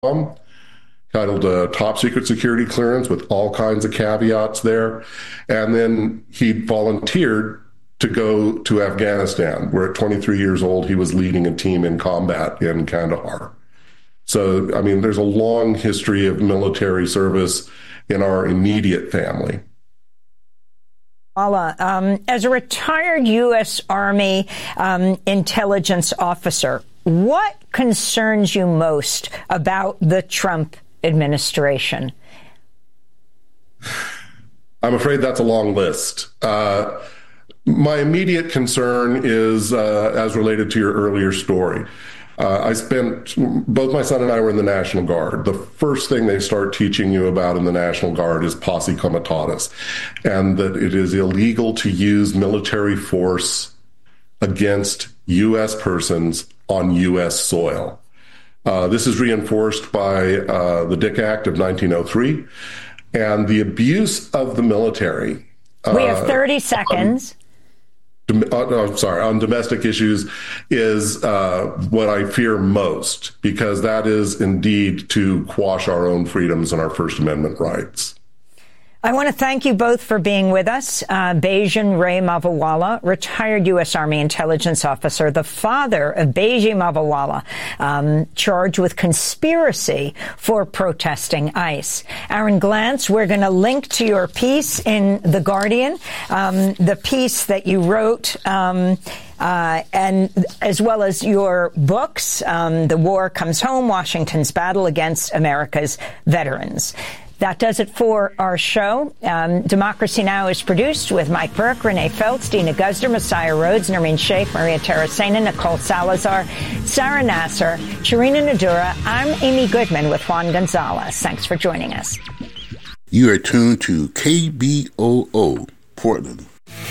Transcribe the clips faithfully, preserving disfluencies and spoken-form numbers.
titled uh, Top Secret Security Clearance with all kinds of caveats there. And then he volunteered to go to Afghanistan, where at twenty-three years old, he was leading a team in combat in Kandahar. So, I mean, there's a long history of military service in our immediate family. Um, as a retired U S Army um, intelligence officer, what concerns you most about the Trump administration? I'm afraid that's a long list. Uh, my immediate concern is uh, as related to your earlier story. Uh, I spent, both my son and I were in the National Guard. The first thing they start teaching you about in the National Guard is posse comitatus, and that it is illegal to use military force against U S persons on U S soil. Uh, this is reinforced by uh, the Dick Act of nineteen oh three, and the abuse of the military. Uh, we have thirty seconds. Um, Uh, no, sorry, on domestic issues is uh, what I fear most, because that is indeed to quash our own freedoms and our First Amendment rights. I want to thank you both for being with us. Uh, Bajan Ray Mavawala, retired U S Army intelligence officer, the father of Baji Mavawala, um, charged with conspiracy for protesting ICE. Aaron Glantz, we're going to link to your piece in The Guardian, um, the piece that you wrote, um, Uh, and as well as your books, um, The War Comes Home, Washington's Battle Against America's Veterans. That does it for our show. Um, Democracy Now! Is produced with Mike Burke, Renee Feltz, Dina Guzder, Messiah Rhodes, Nermeen Sheikh, Maria Terracena, Nicole Salazar, Sarah Nasser, Sharina Nadura. I'm Amy Goodman with Juan Gonzalez. Thanks for joining us. You are tuned to K B O O, Portland.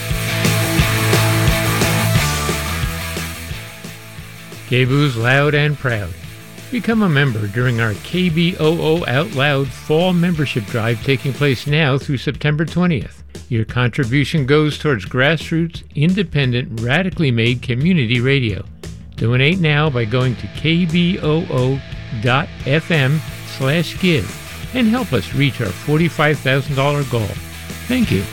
K B O O's loud and proud. Become a member during our K B O O Out Loud Fall Membership Drive taking place now through September twentieth. Your contribution goes towards grassroots, independent, radically made community radio. Donate now by going to kboo.fm slash give and help us reach our forty-five thousand dollars goal. Thank you.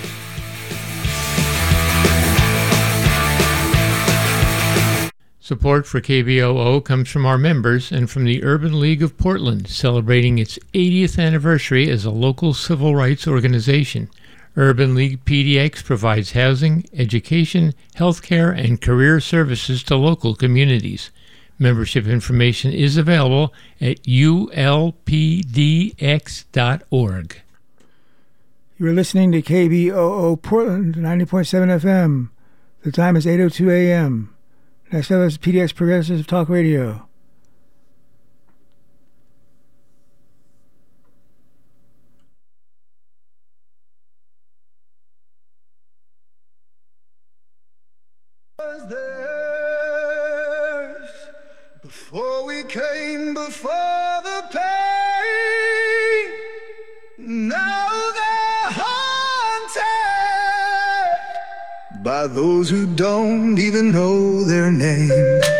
Support for K B O O comes from our members and from the Urban League of Portland, celebrating its eightieth anniversary as a local civil rights organization. Urban League P D X provides housing, education, healthcare, and career services to local communities. Membership information is available at u l p d x dot org. You're listening to K B O O Portland, ninety point seven F M. The time is eight oh two a.m. Next up is P D X Progressive Talk Radio. Was theirs before we came before the pain. Now they're haunted by those who don't even know their name.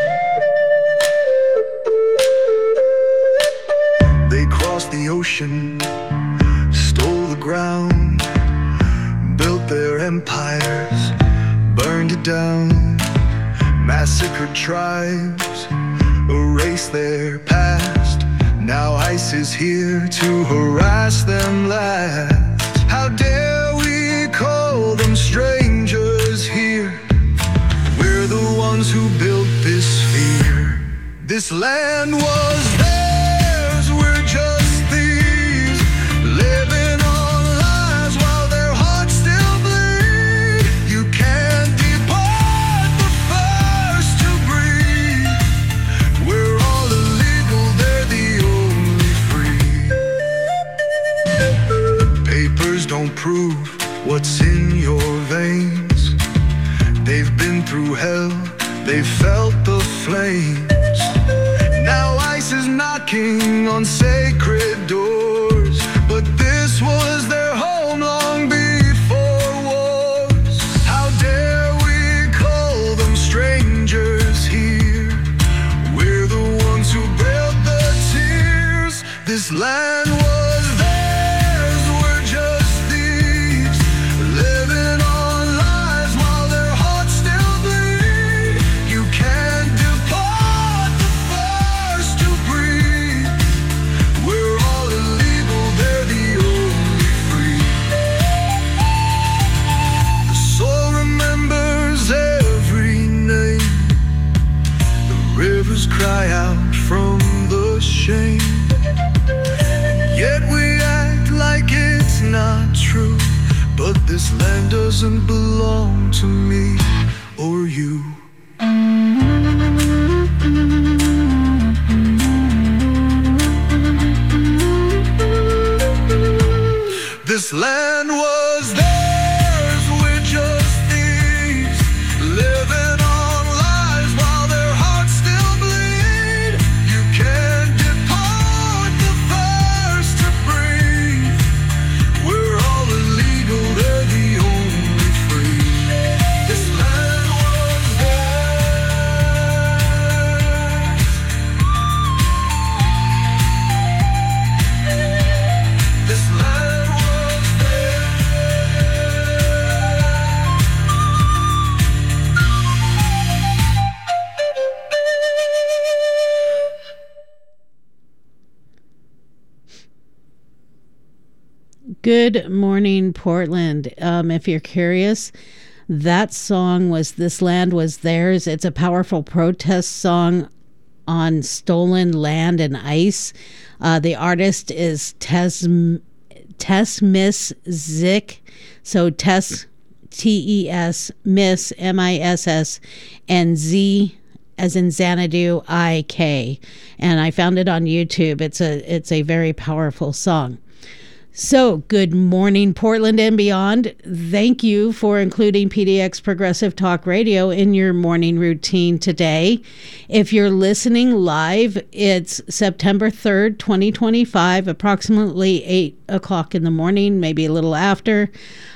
They crossed the ocean, stole the ground, built their empires, burned it down, massacred tribes, erased their past. Now ICE is here to harass them last. How dare we call them strangers here? We're the ones who built this fear. This land was theirs, we're just thieves, living on lies while their hearts still bleed. You can't deport the first to breathe. We're all illegal, they're the only free. Papers don't prove what's in your veins. They've been through hell, they've felt the flames. Now ICE is knocking on sacred doors, but this was their home long before wars. How dare we call them strangers here? We're the ones who built the tears This land was theirs, we're just thieves, living on lies while their hearts still bleed. You can't depart the first to breathe. We're all illegal, they're the only free. The soul remembers every name. The rivers cry out from the shame. Yet we act like it's not true. But this land doesn't belong to me or you. This land was theirs, we're just thieves, living on lies while their hearts still bleed. You can't depart the first to breathe. We're all illegal, they're the only free. This land was theirs. This land was theirs. Good morning, Portland. Um, if you're curious, that song was This Land Was Theirs. It's a powerful protest song on stolen land and ice. Uh, the artist is Tess, Tess Miss Zick. So Tess, T E S, Miss, M I S S, and Z as in Xanadu, I K. And I found it on YouTube. It's a it's a very powerful song. So, good morning, Portland and beyond. Thank you for including P D X Progressive Talk Radio in your morning routine today. If you're listening live, it's September third, twenty twenty-five, approximately eight o'clock in the morning, maybe a little after.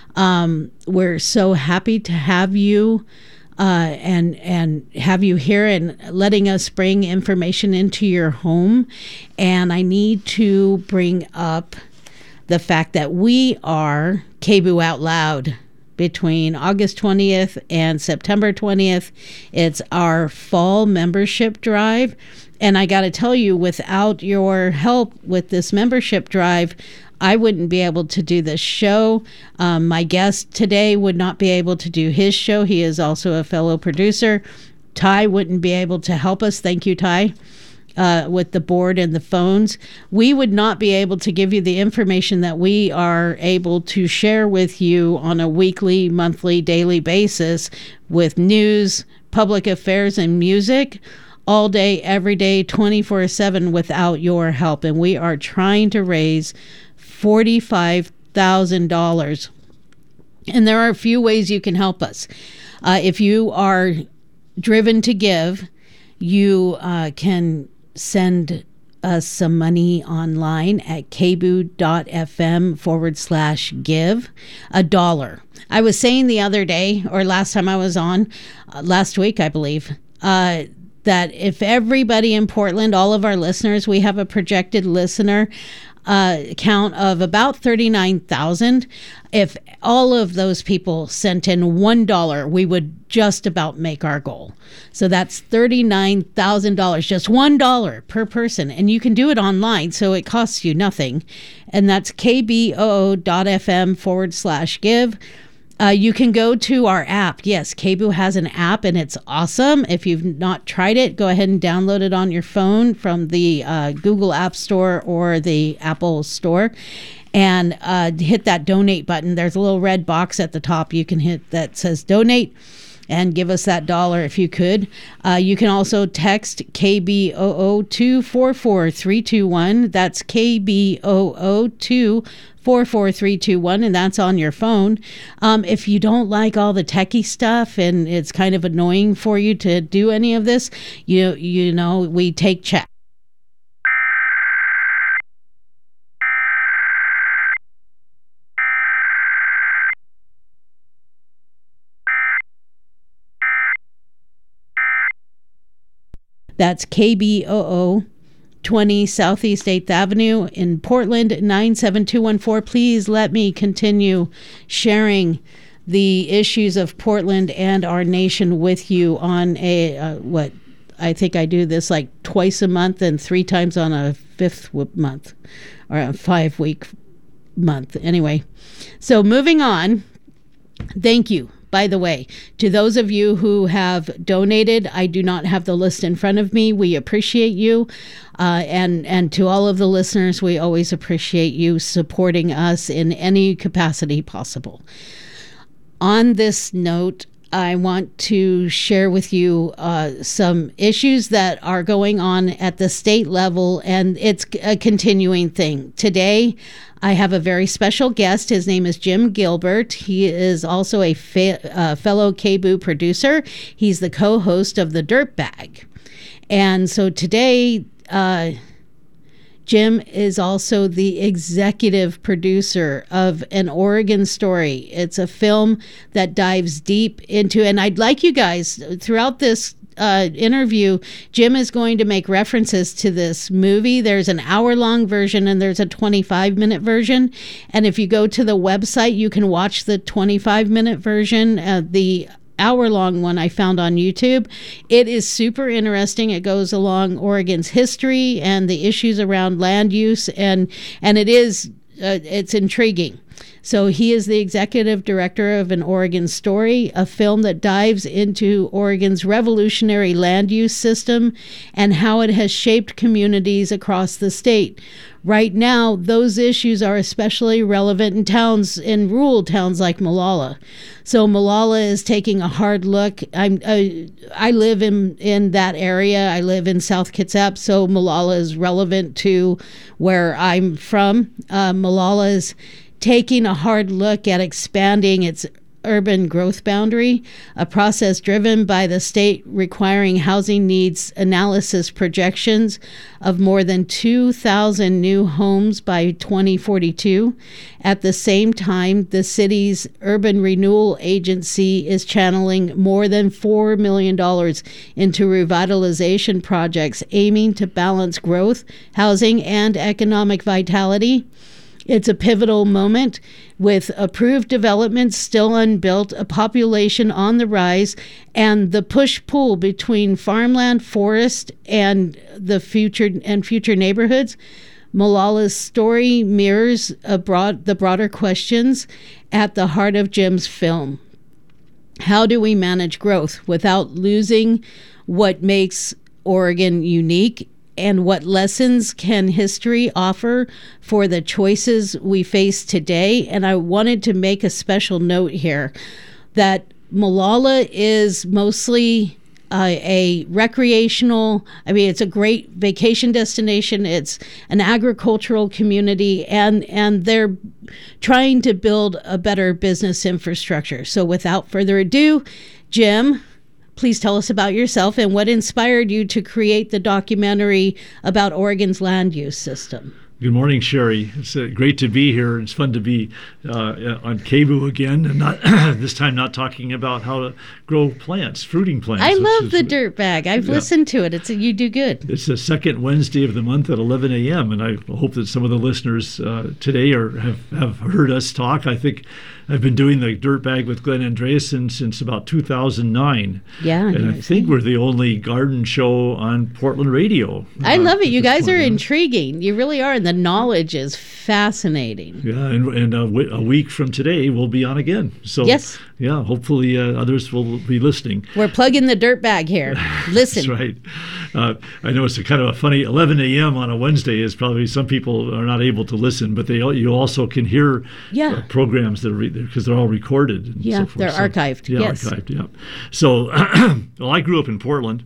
Um, we're so happy to have you uh, and and have you here and letting us bring information into your home. And I need to bring up the fact that we are K B O O Out Loud between August twentieth and September twentieth. It's our fall membership drive. And I got to tell you, without your help with this membership drive, I wouldn't be able to do this show. Um, my guest today would not be able to do his show. He is also a fellow producer. Ty wouldn't be able to help us. Thank you, Ty. Uh, with the board and the phones. We would not be able to give you the information that we are able to share with you on a weekly, monthly, daily basis with news, public affairs, and music all day, every day, twenty-four seven without your help. And we are trying to raise forty-five thousand dollars. And there are a few ways you can help us. Uh, if you are driven to give, you uh, can send us some money online at kboo.fm forward slash give a dollar. I was saying the other day, or last time I was on, uh, last week, I believe, uh, that if everybody in Portland, all of our listeners, we have a projected listener uh, count of about thirty-nine thousand. If all of those people sent in one dollar, we would just about make our goal. So that's thirty-nine thousand dollars, just one dollar per person. And you can do it online, so it costs you nothing. And that's kboo.fm forward slash give. Uh, you can go to our app. Yes, K B O O has an app, and it's awesome. If you've not tried it, go ahead and download it on your phone from the uh, Google App Store or the Apple Store. And uh, hit that donate button. There's a little red box at the top you can hit that says donate and give us that dollar if you could. Uh, you can also text K B O O to four four three two one. That's K B O O to four four three two one, and that's on your phone. Um, if you don't like all the techie stuff and it's kind of annoying for you to do any of this, you you know, we take check. That's K B O O twenty Southeast eighth Avenue in Portland, nine seven two one four. Please let me continue sharing the issues of Portland and our nation with you on a, uh, what, I think I do this like twice a month and three times on a fifth month or a five week month. Anyway, so moving on. Thank you, by the way, to those of you who have donated. I do not have the list in front of me. We appreciate you. Uh, and, and to all of the listeners, we always appreciate you supporting us in any capacity possible. On this note, I want to share with you uh, some issues that are going on at the state level, and it's a continuing thing. Today, I have a very special guest. His name is Jim Gilbert. He is also a fe- uh, fellow K B O O producer. He's the co-host of The Dirtbag. And so today, uh, Jim is also the executive producer of An Oregon Story. It's a film that dives deep into, and I'd like you guys, throughout this uh, interview, Jim is going to make references to this movie. There's an hour-long version and there's a twenty-five minute version. And if you go to the website, you can watch the twenty-five minute version. Uh, the hour-long one I found on YouTube. It is super interesting. It goes along Oregon's history and the issues around land use, and and it is uh, it's intriguing. So he is the executive director of An Oregon Story, a film that dives into Oregon's revolutionary land use system and how it has shaped communities across the state. Right now, those issues are especially relevant in towns, in rural towns like Molalla. So Molalla is taking a hard look. I'm, I, I live in, in that area. I live in South Kitsap, so Molalla is relevant to where I'm from. Uh, Molalla is taking a hard look at expanding its urban growth boundary, a process driven by the state requiring housing needs analysis projections of more than two thousand new homes by twenty forty-two. At the same time, the city's Urban Renewal Agency is channeling more than four million dollars into revitalization projects aiming to balance growth, housing, and economic vitality. It's a pivotal moment with approved developments still unbuilt, a population on the rise, and the push-pull between farmland, forest, and the future and future neighborhoods. Mollalla's story mirrors a broad, the broader questions at the heart of Jim's film. How do we manage growth without losing what makes Oregon unique? And what lessons can history offer for the choices we face today? And I wanted to make a special note here that Molalla is mostly uh, a recreational, I mean, it's a great vacation destination. It's an agricultural community, and, and they're trying to build a better business infrastructure. So without further ado, Jim, please tell us about yourself and what inspired you to create the documentary about Oregon's land use system. Good morning, Sherry. It's uh, great to be here. It's fun to be uh, on K B O O again, and not this time not talking about how to grow plants, fruiting plants. I love the Dirtbag. I've yeah. listened to it. It's a, you do good. It's the second Wednesday of the month at eleven a.m., and I hope that some of the listeners uh, today are have, have heard us talk. I think I've been doing the Dirtbag with Glenn Andreasen since about two thousand nine. Yeah. And I think we're the only garden show on Portland radio. I uh, love it. You guys point, are yeah. intriguing. You really are. And the knowledge is fascinating. Yeah. And, and a, w- a week from today, we'll be on again. So, yes. Yeah. Hopefully uh, others will be listening. We're plugging the Dirtbag here. Listen. That's right. Uh, I know it's a kind of a funny eleven a.m. on a Wednesday is probably some people are not able to listen, but they you also can hear yeah. uh, programs that are because re- they're all recorded. And yeah, so forth. they're so, archived. Yeah, yes. archived. Yeah. So, well, I grew up in Portland.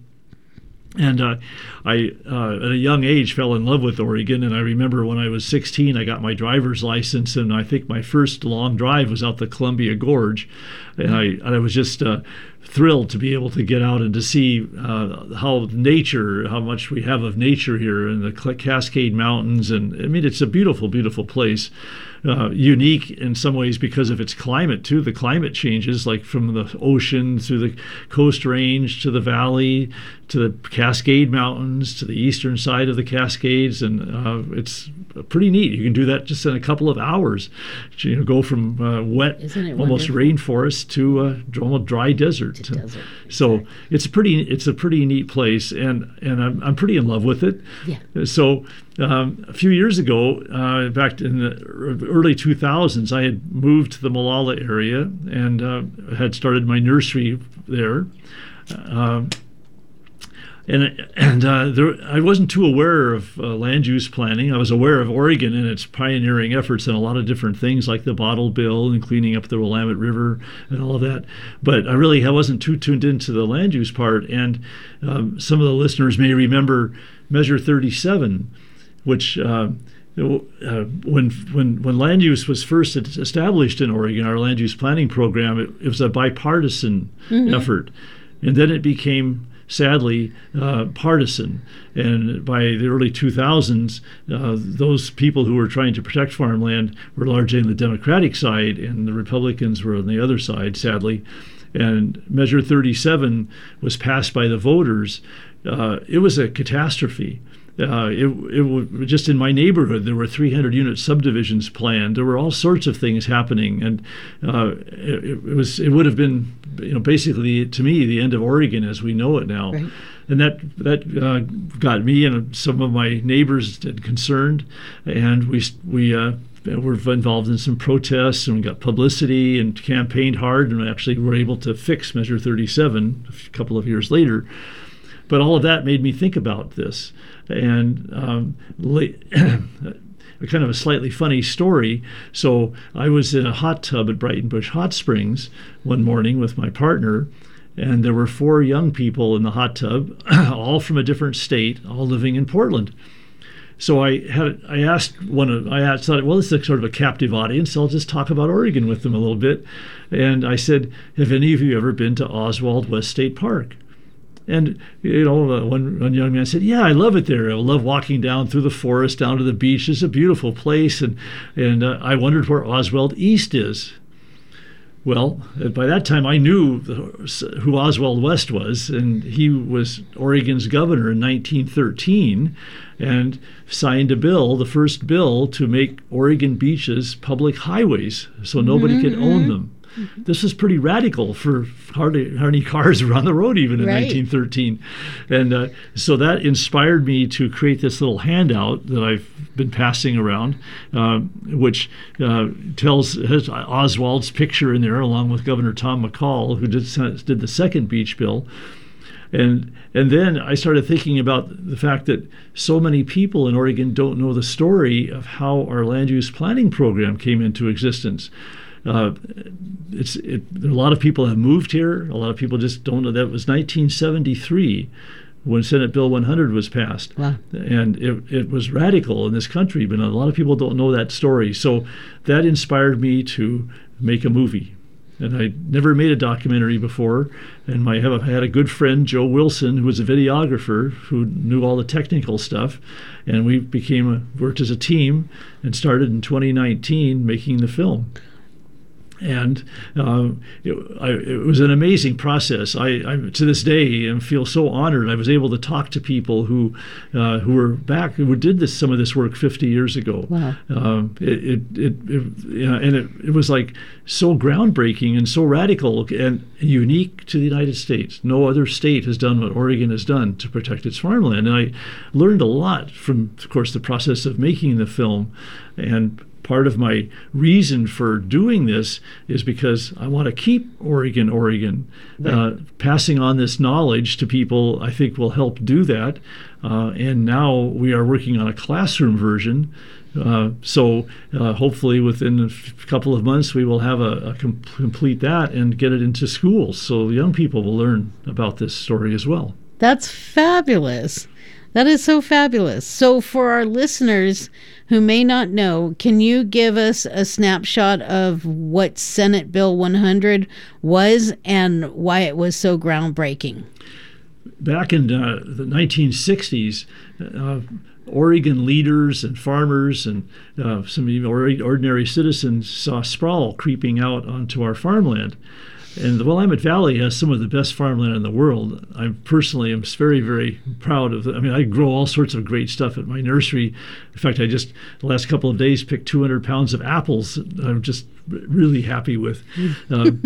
And uh, I, uh, at a young age, fell in love with Oregon. And I remember when I was sixteen, I got my driver's license, and I think my first long drive was out the Columbia Gorge. And I, and I was just uh, thrilled to be able to get out and to see uh, how nature, how much we have of nature here, and the Cascade Mountains. And I mean, it's a beautiful, beautiful place. Uh, unique in some ways because of its climate too. The climate changes, like from the ocean through the Coast Range to the valley to the Cascade Mountains to the eastern side of the Cascades, and uh, it's pretty neat. You can do that just in a couple of hours. You know, go from uh, wet, Isn't it almost wonderful? rainforest to uh, almost dry desert. To desert, So exactly. it's a pretty it's a pretty neat place, and and I'm I'm pretty in love with it. Yeah. So um, a few years ago, uh, back in the early two thousands, I had moved to the Molalla area and uh, had started my nursery there. Um, And and uh, there, I wasn't too aware of uh, land use planning. I was aware of Oregon and its pioneering efforts in a lot of different things, like the Bottle Bill and cleaning up the Willamette River and all of that. But I really I wasn't too tuned into the land use part. And um, some of the listeners may remember Measure thirty-seven, which uh, uh, when when when land use was first established in Oregon, our land use planning program, it, it was a bipartisan Mm-hmm. effort, and then it became sadly uh, partisan. And by the early two thousands, uh, those people who were trying to protect farmland were largely on the Democratic side, and the Republicans were on the other side, sadly. And Measure thirty-seven was passed by the voters. Uh, it was a catastrophe. Uh, it, it was just in my neighborhood, there were three hundred unit subdivisions planned. There were all sorts of things happening, and uh, it, it was it would have been, you know, basically to me the end of Oregon as we know it now. Right. And that that uh, got me and some of my neighbors concerned, and we we uh, were involved in some protests, and we got publicity and campaigned hard, and actually were able to fix Measure thirty-seven a couple of years later. But all of that made me think about this. And um, kind of a slightly funny story. So I was in a hot tub at Brighton Bush Hot Springs one morning with my partner, and there were four young people in the hot tub, all from a different state, all living in Portland. So I had I asked one of I asked, thought, well, this is a sort of a captive audience, so I'll just talk about Oregon with them a little bit. And I said, have any of you ever been to Oswald West State Park? And, you know, one, one young man said, yeah, I love it there. I love walking down through the forest, down to the beach. It's a beautiful place. And, and uh, I wondered where Oswald East is. Well, by that time, I knew the, who Oswald West was, and he was Oregon's governor in nineteen thirteen and signed a bill, the first bill, to make Oregon beaches public highways so nobody Mm-hmm. could own them. This was pretty radical for hardly hardly cars were on the road even in Right. nineteen thirteen. And uh, so that inspired me to create this little handout that I've been passing around, uh, which uh, tells has Oswald's picture in there along with Governor Tom McCall, who did, did the second beach bill. And and then I started thinking about the fact that so many people in Oregon don't know the story of how our land use planning program came into existence. Uh, it's it, a lot of people have moved here. A lot of people just don't know that it was nineteen seventy-three when Senate Bill one hundred was passed. Wow. And it, it was radical in this country, but a lot of people don't know that story. So that inspired me to make a movie. And I never made a documentary before. And my, I have, I had a good friend, Joe Wilson, who was a videographer who knew all the technical stuff. And we became a, worked as a team and started in twenty nineteen making the film. And uh, it, I, it was an amazing process. I, I to this day I feel so honored. I was able to talk to people who uh, who were back who did this some of this work fifty years ago. Wow. Um, it, it, it, it you know, and it, it was like so groundbreaking and so radical and unique to the United States. No other state has done what Oregon has done to protect its farmland. And I learned a lot from, of course, the process of making the film. And part of my reason for doing this is because I want to keep Oregon, Oregon. Right. Uh, passing on this knowledge to people, I think, will help do that. Uh, and now we are working on a classroom version. Uh, so uh, hopefully within a f- couple of months, we will have a, a com- complete that and get it into schools so young people will learn about this story as well. That's fabulous. That is so fabulous. So for our listeners who may not know, can you give us a snapshot of what Senate Bill one hundred was and why it was so groundbreaking? Back in uh, the nineteen sixties, uh, Oregon leaders and farmers and uh, some even ordinary citizens saw sprawl creeping out onto our farmland. And the Willamette Valley has some of the best farmland in the world. I personally am very, very proud of it. I mean, I grow all sorts of great stuff at my nursery. In fact, I just, the last couple of days, picked two hundred pounds of apples I'm just really happy with. Um,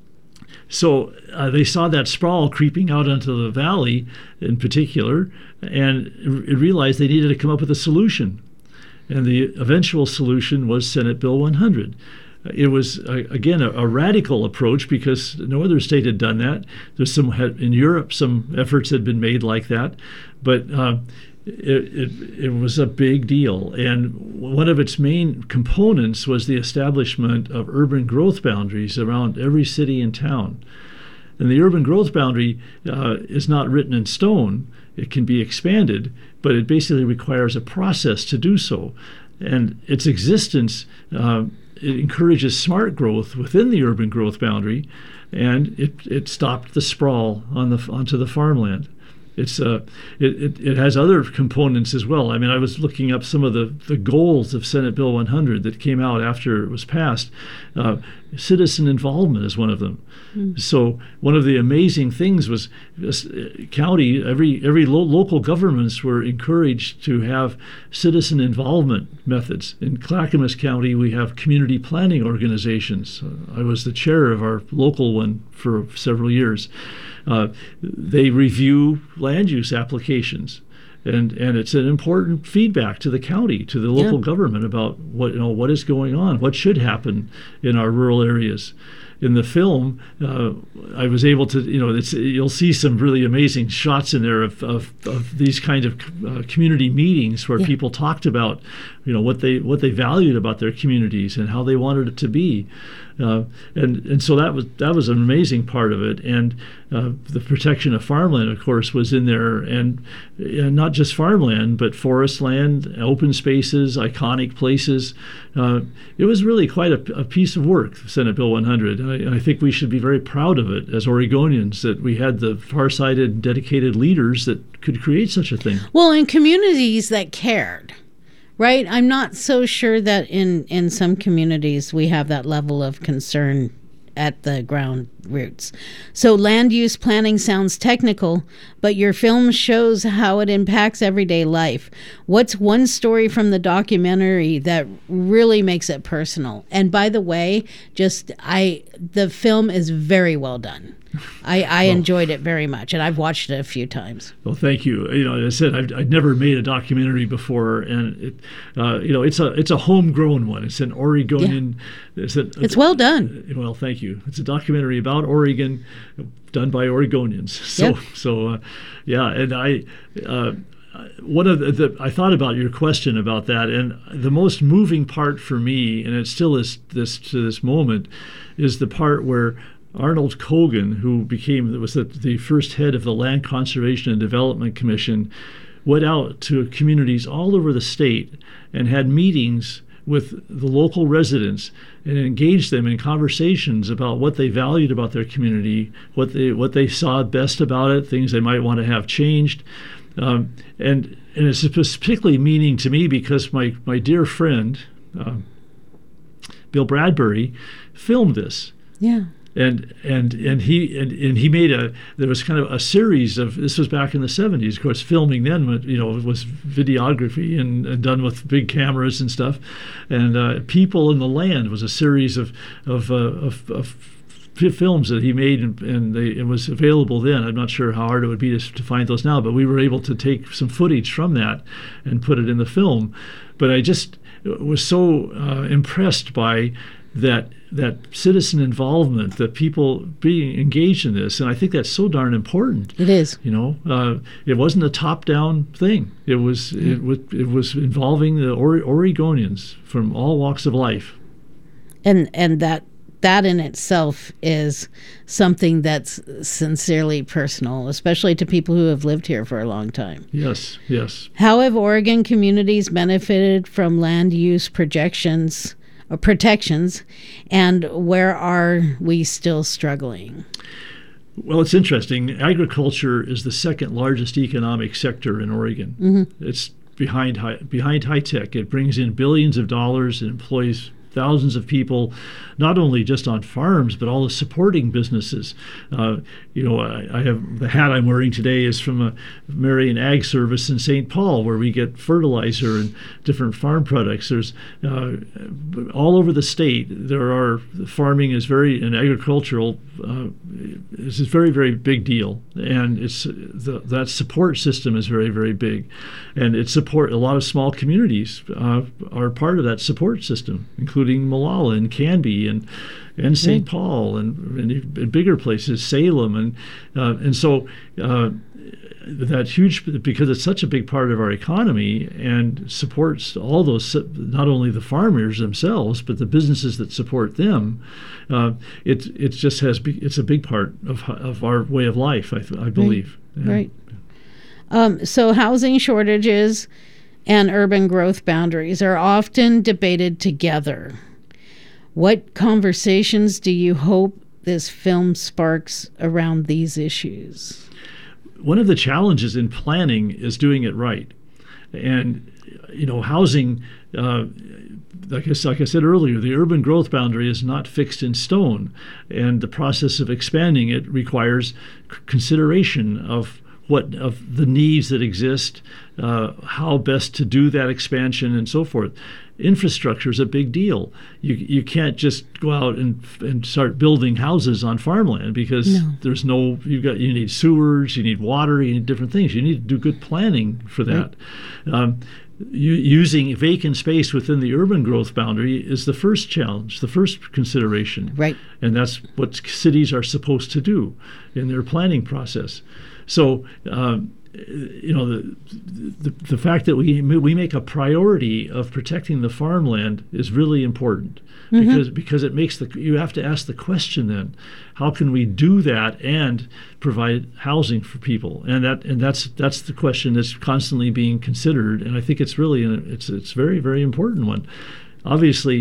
so uh, they saw that sprawl creeping out onto the valley in particular, and it realized they needed to come up with a solution. And the eventual solution was Senate Bill one hundred. It was, uh, again, a, a radical approach because no other state had done that. There's some, in Europe, some efforts had been made like that. But uh, it, it, it was a big deal. And one of its main components was the establishment of urban growth boundaries around every city and town. And the urban growth boundary uh, is not written in stone. It can be expanded, but it basically requires a process to do so. And its existence uh, it encourages smart growth within the urban growth boundary, and it, it stopped the sprawl on the onto the farmland. It's uh, it, it, it has other components as well. I mean, I was looking up some of the, the goals of Senate Bill one hundred that came out after it was passed. Uh, citizen involvement is one of them. Mm. So one of the amazing things was this county, every every lo- local governments were encouraged to have citizen involvement methods. In Clackamas County, we have community planning organizations. Uh, I was the chair of our local one for several years. Uh, they review land use applications, and and it's an important feedback to the county, to the local yeah. government about what you know what is going on, what should happen in our rural areas. In the film, uh, I was able to, you know, it's, you'll see some really amazing shots in there of, of, of these kind of uh, community meetings where yeah. people talked about, you know, what they what they valued about their communities and how they wanted it to be. Uh, and and so that was that was an amazing part of it, and uh, the protection of farmland, of course, was in there, and, and not just farmland, but forest land, open spaces, iconic places. Uh, it was really quite a, a piece of work, Senate Bill one hundred, and I, and I think we should be very proud of it as Oregonians that we had the far-sighted, dedicated leaders that could create such a thing. Well, in communities that cared. Right? I'm not so sure that in, in some communities we have that level of concern at the ground roots. So land use planning sounds technical, but your film shows how it impacts everyday life. What's one story from the documentary that really makes it personal? And by the way, just I the film is very well done. I, I well, enjoyed it very much, and I've watched it a few times. Well, thank you. You know, as I said, I've, I'd never made a documentary before, and it, uh, you know, it's a it's a homegrown one. It's an Oregonian. Yeah. It's, a, it's well done. Uh, well, thank you. It's a documentary about Oregon, done by Oregonians. So, yep. so, uh, yeah, and I. Uh, One of the, the I thought about your question about that, and the most moving part for me, and it still is this to this moment, is the part where Arnold Kogan, who became was the, the first head of the Land Conservation and Development Commission, went out to communities all over the state and had meetings with the local residents and engaged them in conversations about what they valued about their community, what they what they saw best about it, things they might want to have changed. Um, and and it's particularly meaning to me because my, my dear friend, uh, Bill Bradbury, filmed this. Yeah. And and and he and, and he made a there was kind of a series of this was back in the seventies. Of course, filming then you know was videography and, and done with big cameras and stuff. And uh, People in the Land was a series of of, uh, of, of films that he made, and, and they, it was available then. I'm not sure how hard it would be to, to find those now, but we were able to take some footage from that and put it in the film. But I just was so uh, impressed by that that citizen involvement, that people being engaged in this, and I think that's so darn important. It is. You know, uh, it wasn't a top-down thing. It was mm. it was it was involving the Ore- Oregonians from all walks of life. And and that that in itself is something that's sincerely personal, especially to people who have lived here for a long time. Yes, yes. How have Oregon communities benefited from land use projections or protections, and where are we still struggling? Well, it's interesting. Agriculture is the second largest economic sector in Oregon. Mm-hmm. It's behind high, behind high tech. It brings in billions of dollars and employs thousands of people, not only just on farms, but all the supporting businesses. Uh, you know, I, I have the hat I'm wearing today is from a Marion Ag Service in Saint Paul, where we get fertilizer and different farm products. There's uh, all over the state. There are farming is very and agricultural uh, is a very very big deal, and it's the, that support system is very very big, and it support a lot of small communities uh, are part of that support system, including Molalla and Canby and and Saint Mm. Paul and, and bigger places, Salem, and uh, and so uh, that huge, because it's such a big part of our economy and supports all those, not only the farmers themselves but the businesses that support them. Uh, it it just has it's a big part of of our way of life, I, I believe. Right. Yeah. Right. Um, so housing shortages and urban growth boundaries are often debated together. What conversations do you hope this film sparks around these issues? One of the challenges in planning is doing it right. And, you know, housing, uh, like I, like I said earlier, the urban growth boundary is not fixed in stone. And the process of expanding it requires c- consideration of what of the needs that exist, uh, how best to do that expansion, and so forth. Infrastructure is a big deal. You you can't just go out and and start building houses on farmland because No. there's no you got you need sewers, you need water, you need different things. You need to do good planning for that. Right. Um, you, using vacant space within the urban growth boundary is the first challenge, the first consideration. Right. And that's what cities are supposed to do in their planning process. So. Um, You know, the, the the fact that we we make a priority of protecting the farmland is really important, mm-hmm. because because it makes the you have to ask the question then, how can we do that and provide housing for people? And that and that's that's the question that's constantly being considered, and I think it's really it's it's very very important one. Obviously,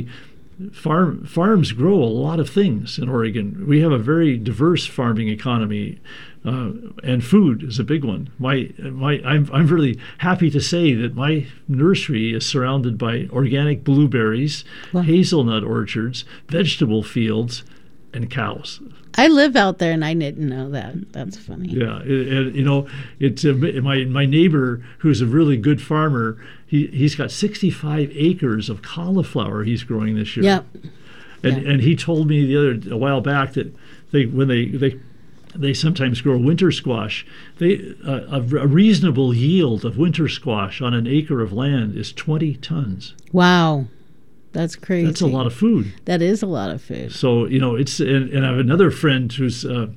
farm farms grow a lot of things in Oregon. We have a very diverse farming economy. Uh, and food is a big one. My, my, I'm, I'm really happy to say that my nursery is surrounded by organic blueberries, wow. hazelnut orchards, vegetable fields, and cows. I live out there, and I didn't know that. That's funny. Yeah, it, it, you know, it's uh, my my neighbor who's a really good farmer. He he's got sixty-five acres of cauliflower he's growing this year. Yep. And yeah. and he told me the other a while back that they when they they. They sometimes grow winter squash. They uh, a, a reasonable yield of winter squash on an acre of land is twenty tons. Wow, that's crazy. That's a lot of food. That is a lot of food. So you know, it's and, and I have another friend who's. Uh,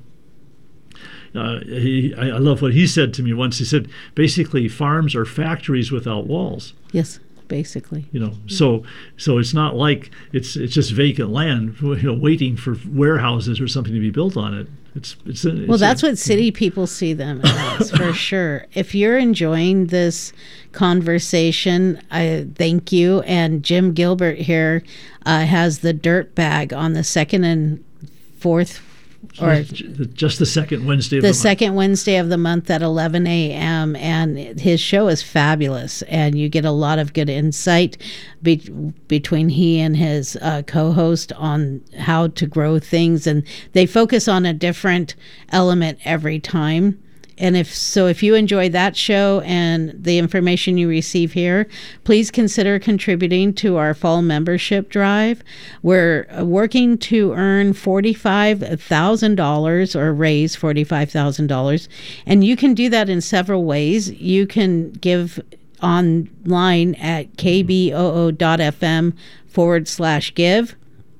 uh, he I, I love what he said to me once. He said, basically, farms are factories without walls. Yes. Basically, you know, so so it's not like it's it's just vacant land, you know, waiting for warehouses or something to be built on it. It's it's, it's well, that's a, what city people see them as, for sure. If you're enjoying this conversation, I thank you. And Jim Gilbert here uh, has the dirt bag on the second and fourth. Or just the second Wednesday of the, the month. The second Wednesday of the month at eleven a.m. And his show is fabulous. And you get a lot of good insight be- between he and his uh, co-host on how to grow things. And they focus on a different element every time. And if so, if you enjoy that show and the information you receive here, please consider contributing to our fall membership drive. We're working to earn forty-five thousand dollars or raise forty-five thousand dollars. And you can do that in several ways. You can give online at kboo.fm forward slash give.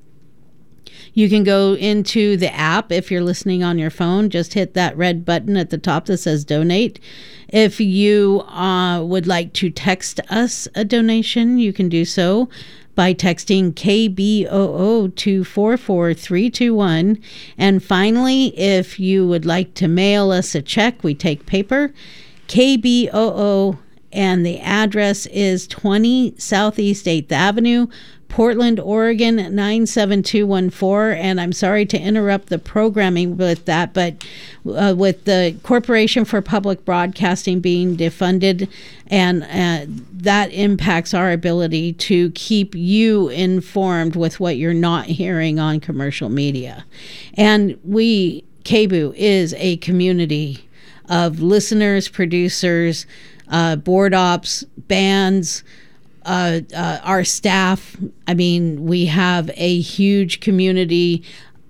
You can go into the app if you're listening on your phone. Just hit that red button at the top that says donate. If you uh, would like to text us a donation, you can do so by texting K B O O to four four three two one. And finally, if you would like to mail us a check, we take paper, K B O O and the address is twenty Southeast eighth Avenue, Portland, Oregon, nine seven two one four. And I'm sorry to interrupt the programming with that, but uh, with the Corporation for Public Broadcasting being defunded, and uh, that impacts our ability to keep you informed with what you're not hearing on commercial media. And we, K B O O, is a community of listeners, producers, uh, board ops, bands, Uh, uh, our staff. I mean, we have a huge community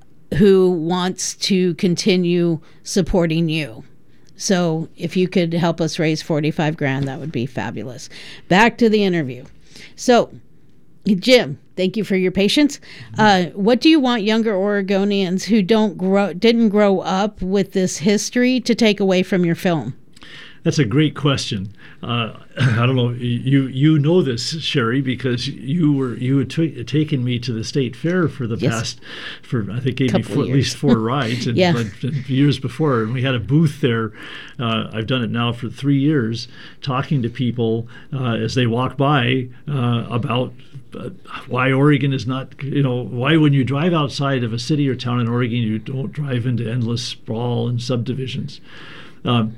who wants to continue supporting you. So if you could help us raise forty-five grand, that would be fabulous. Back to the interview. So, Jim, thank you for your patience. Uh, what do you want younger Oregonians who don't grow, didn't grow up with this history to take away from your film? That's a great question. Uh, I don't know. You you know this, Sherry, because you were you had t- taken me to the state fair for the Yes. past for I think gave me Couple four, at years. least four rides, and, Yeah. but, and years before, and we had a booth there. Uh, I've done it now for three years, talking to people uh, as they walk by uh, about. Uh, why Oregon is not, you know, why when you drive outside of a city or town in Oregon, you don't drive into endless sprawl and subdivisions. Um,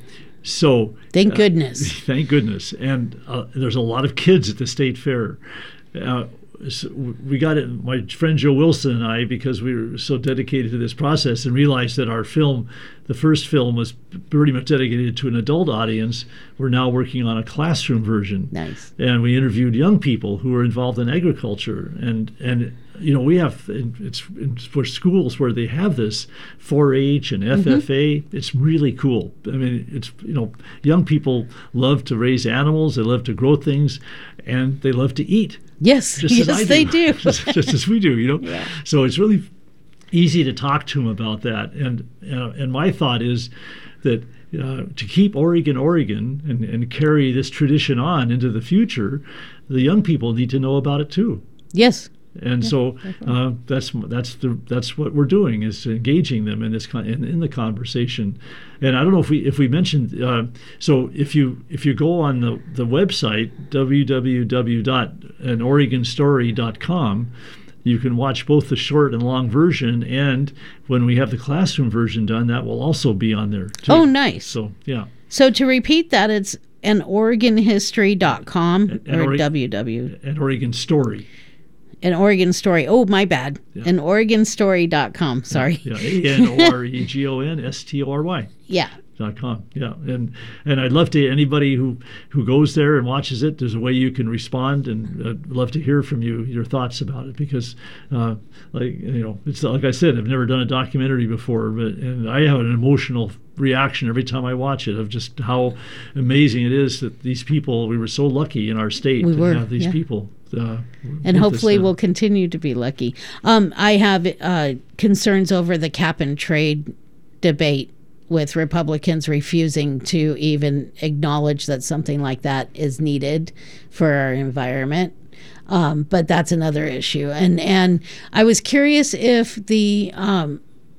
so Thank uh, goodness. thank goodness. And uh, there's a lot of kids at the state fair. Uh, so we got it, my friend Joe Wilson and I, because we were so dedicated to this process and realized that our film, the first film, was pretty much dedicated to an adult audience. We're now working on a classroom version. Nice. And we interviewed young people who were involved in agriculture. And, and you know, we have, it's for schools where they have this four H and F F A. Mm-hmm. It's really cool. I mean, it's, you know, young people love to raise animals, they love to grow things, and they love to eat. Yes, Just yes, as I they do. just, just as we do, you know. Yeah. So it's really easy to talk to them about that. And uh, and my thought is that uh, to keep Oregon, Oregon, and, and carry this tradition on into the future, the young people need to know about it too. Yes. And Yeah, so uh, that's that's the that's what we're doing, is engaging them in this con- in, in the conversation. And I don't know if we if we mentioned uh, so if you if you go on the the website w w w dot an oregon story dot com, you can watch both the short and long version, and when we have the classroom version done, that will also be on there too. Oh, nice. So yeah. So to repeat that, it's an oregon history dot com And- and or Ore- www. An Oregon Story. An Oregon Story. Oh, my bad. Yeah. An oregon story dot com. Sorry. Yeah, A N O R E G O N S T O R Y. Yeah. Dot com. Yeah, and and I'd love to anybody who who goes there and watches it. There's a way you can respond, and I'd love to hear from you your thoughts about it, because, uh, like you know, it's like I said, I've never done a documentary before, but and I have an emotional reaction every time I watch it of just how amazing it is that these people. We were so lucky in our state We to were, have these yeah. people. Uh, And with hopefully us, uh, we'll continue to be lucky. Um, I have uh, concerns over the cap and trade debate, with Republicans refusing to even acknowledge that something like that is needed for our environment. Um, but that's another issue. And and I was curious if the um,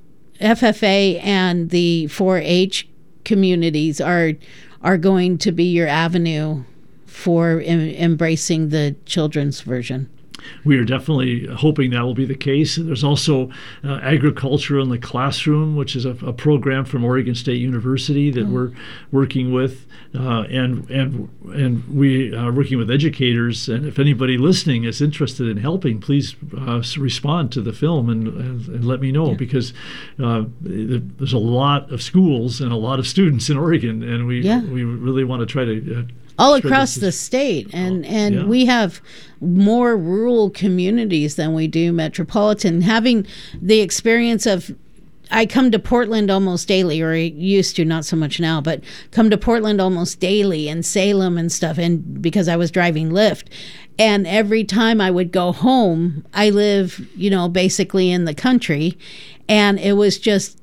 F F A and the four H communities are are going to be your avenue for em- embracing the children's version. We are definitely hoping that will be the case. There's also uh, agriculture in the classroom, which is a, a program from Oregon State University that oh. we're working with, uh, and and and we are working with educators. And if anybody listening is interested in helping, please uh, respond to the film and, and, and let me know, yeah. because uh, there's a lot of schools and a lot of students in Oregon, and we yeah. we really want to try to. Uh, all across the state, and and yeah. we have more rural communities than we do metropolitan. Having the experience of, I come to Portland almost daily, or I used to, not so much now, but come to Portland almost daily, and Salem and stuff, and because I was driving Lyft. And every time I would go home, I live, you know, basically in the country, and it was just,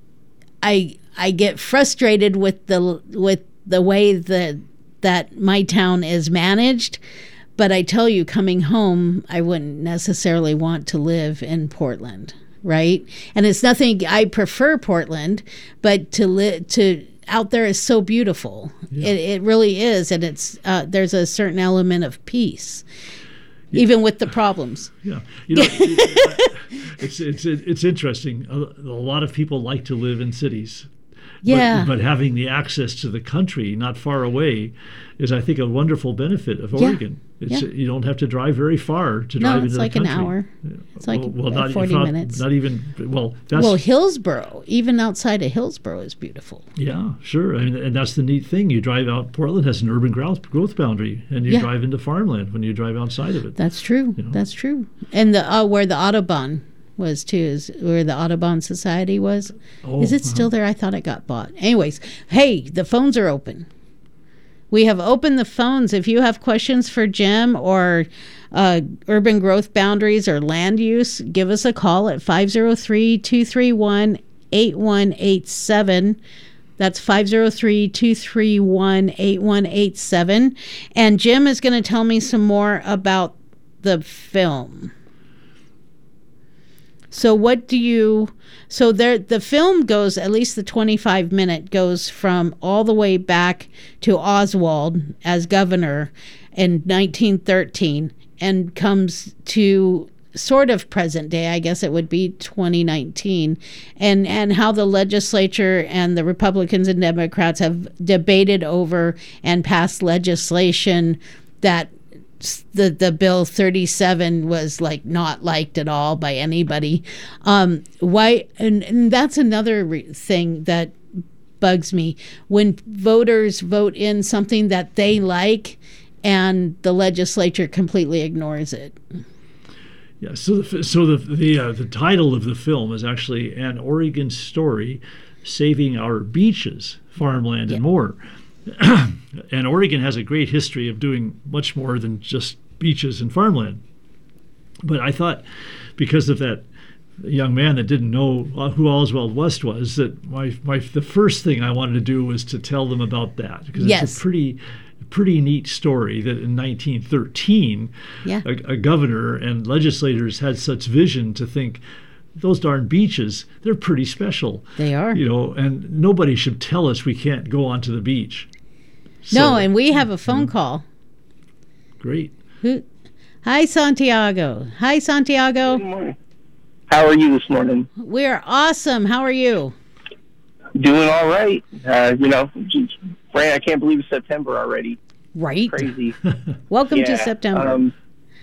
I I get frustrated with the with the way that that my town is managed. But I tell you, coming home, I wouldn't necessarily want to live in Portland, right? And it's nothing, I prefer Portland, but to li- to out there is so beautiful. Yeah. It, it really is, and it's uh, there's a certain element of peace, yeah. even with the problems. Yeah, you know, it's it's it's interesting. A, a lot of people like to live in cities. Yeah. But, but having the access to the country not far away is, I think, a wonderful benefit of Oregon. Yeah. It's, yeah. You don't have to drive very far to no, drive into like the country. No, it's like an hour. It's like well, well, not, forty not, minutes. Not even, well, that's... Well, Hillsboro, even outside of Hillsboro is beautiful. Yeah, sure. I mean, and that's the neat thing. You drive out, Portland has an urban growth, growth boundary, and you yeah. drive into farmland when you drive outside of it. That's true. You know? That's true. And the uh, where the Audubon was too, is where the Audubon Society was. Oh, is it still uh-huh. there? I thought it got bought. Anyways, hey, the phones are open. We have opened the phones. If you have questions for Jim or uh, urban growth boundaries or land use, give us a call at five oh three, two three one, eight one eight seven. That's five oh three, two three one, eight one eight seven. And Jim is going to tell me some more about the film. So what do you, so there, the film goes, at least the twenty-five minute goes from all the way back to Oswald as governor in nineteen thirteen and comes to sort of present day, I guess it would be twenty nineteen, and, and how the legislature and the Republicans and Democrats have debated over and passed legislation that the the bill thirty-seven was like not liked at all by anybody. Um, why? And, and that's another re- thing that bugs me when voters vote in something that they like, and the legislature completely ignores it. Yeah. So the so the the uh, the title of the film is actually An Oregon Story: Saving Our Beaches, Farmland, yeah. and More. And Oregon has a great history of doing much more than just beaches and farmland. But I thought, because of that young man that didn't know who Oswald West was, that my, my the first thing I wanted to do was to tell them about that, because yes. it's a pretty pretty neat story that in nineteen thirteen, yeah. a, a governor and legislators had such vision to think, those darn beaches, they're pretty special. They are. You know, and nobody should tell us we can't go onto the beach. So, no, and we have a phone call. Great. Who? Hi, Santiago. Hi, Santiago. Good morning. How are you this morning? We're awesome. How are you? Doing all right. Uh, you know, Fran, I can't believe it's September already. Right. Crazy. Welcome yeah, to September. Um,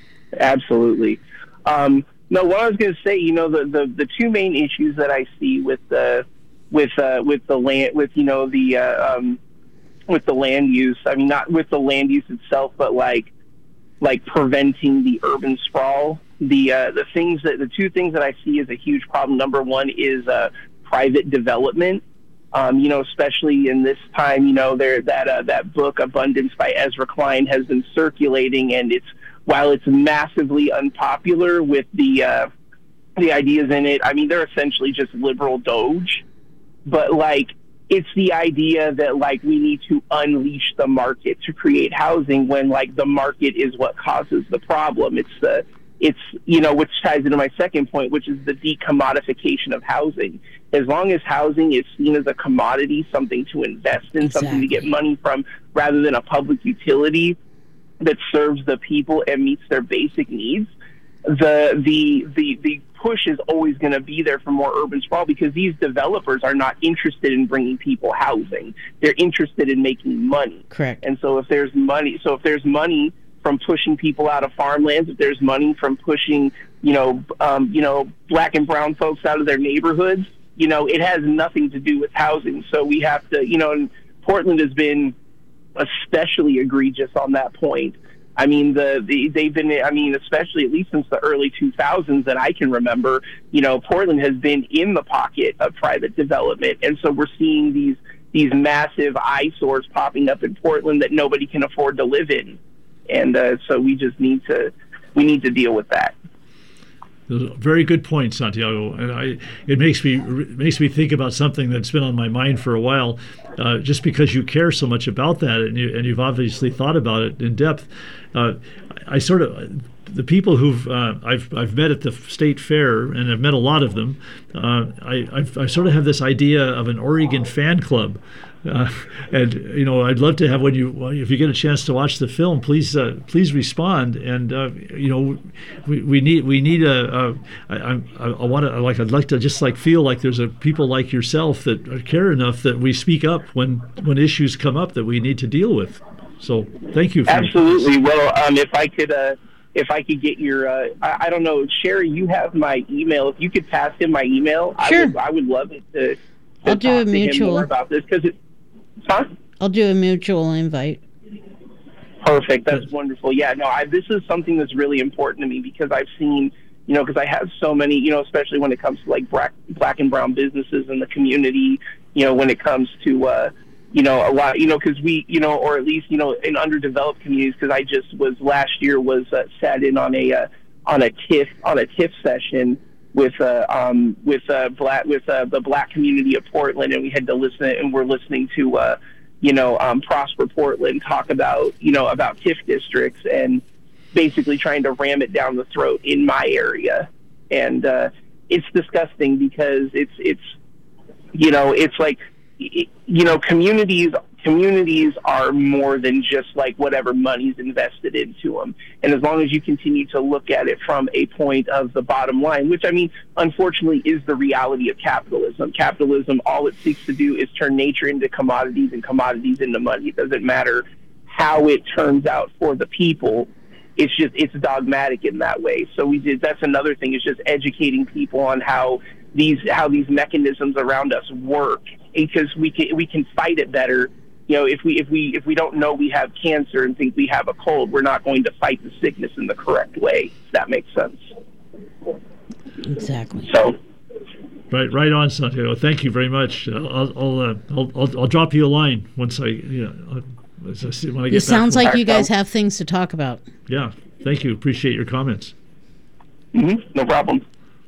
absolutely. Um, no, what I was going to say, you know, the, the, the two main issues that I see with the with uh, with the land, with you know the uh, um, with the land use. I mean, not with the land use itself, but like like preventing the urban sprawl. The uh, the things that the two things that I see as a huge problem. Number one is uh, private development. Um, you know, especially in this time, you know, there that uh, that book Abundance by Ezra Klein has been circulating, and it's while it's massively unpopular with the uh, the ideas in it. I mean, they're essentially just liberal doge, but like it's the idea that like we need to unleash the market to create housing when like the market is what causes the problem. It's the It's, you know, which ties into my second point, which is the decommodification of housing. As long as housing is seen as a commodity, something to invest in, exactly. something to get money from, rather than a public utility that serves the people and meets their basic needs, the the the, the push is always going to be there for more urban sprawl, because these developers are not interested in bringing people housing. They're interested in making money. Correct. And so if there's money, so if there's money from pushing people out of farmlands, if there's money from pushing, you know, um, you know, black and brown folks out of their neighborhoods, you know, it has nothing to do with housing. So we have to, you know, and Portland has been especially egregious on that point. I mean, the, the they've been, I mean, especially at least since the early two thousands that I can remember, you know, Portland has been in the pocket of private development. And so we're seeing these these massive eyesores popping up in Portland that nobody can afford to live in. And uh, so we just need to we need to deal with that. Very good point, Santiago. And I, it makes me it makes me think about something that's been on my mind for a while. Uh, just because you care so much about that, and you and you've obviously thought about it in depth. Uh, I, I sort of the people who've uh, I've I've met at the state fair, and I've met a lot of them. Uh, I I've, I sort of have this idea of an Oregon fan club Uh, and you know, I'd love to have when you if you get a chance to watch the film, please uh, please respond. And uh, you know, we, we need we need a, a I, I, I want to like I'd like to just like feel like there's a people like yourself that care enough that we speak up when when issues come up that we need to deal with. So thank you. For Absolutely. Well, um, if I could. Uh, If I could get your, uh, I, I don't know, Sherry, you have my email. If you could pass him my email, sure. I would, I would love it to, to I'll do talk a to mutual. him more about this because it. Huh? I'll do a mutual invite. Perfect. That's wonderful. Yeah. No, I, this is something that's really important to me because I've seen, you know, because I have so many, you know, especially when it comes to like black, black and brown businesses in the community. You know, when it comes to. Uh, You know, a lot, you know, because we, you know, or at least, you know, in underdeveloped communities, because I just was last year was uh, sat in on a uh, on a TIFF on a TIFF session with uh, um with uh black with uh, the black community of Portland, and we had to listen and we're listening to uh you know um, Prosper Portland talk about you know about TIFF districts and basically trying to ram it down the throat in my area, and uh, it's disgusting because it's it's you know it's like. You know, communities communities are more than just like whatever money's invested into them. And as long as you continue to look at it from a point of the bottom line, which I mean, unfortunately, is the reality of capitalism. Capitalism, all it seeks to do is turn nature into commodities and commodities into money. It doesn't matter how it turns out for the people. It's just it's dogmatic in that way. So we did. That's another thing. Is just educating people on how these how these mechanisms around us work. Because we can we can fight it better, you know. If we if we if we don't know we have cancer and think we have a cold, we're not going to fight the sickness in the correct way. If that makes sense. Exactly. So. Right, right on, Santiago. Thank you very much. I'll I'll uh, I'll, I'll, I'll drop you a line once I you know as I see, when I get. It sounds back like you guys have things to talk about. Yeah. Thank you. Appreciate your comments. Mm-hmm. No problem.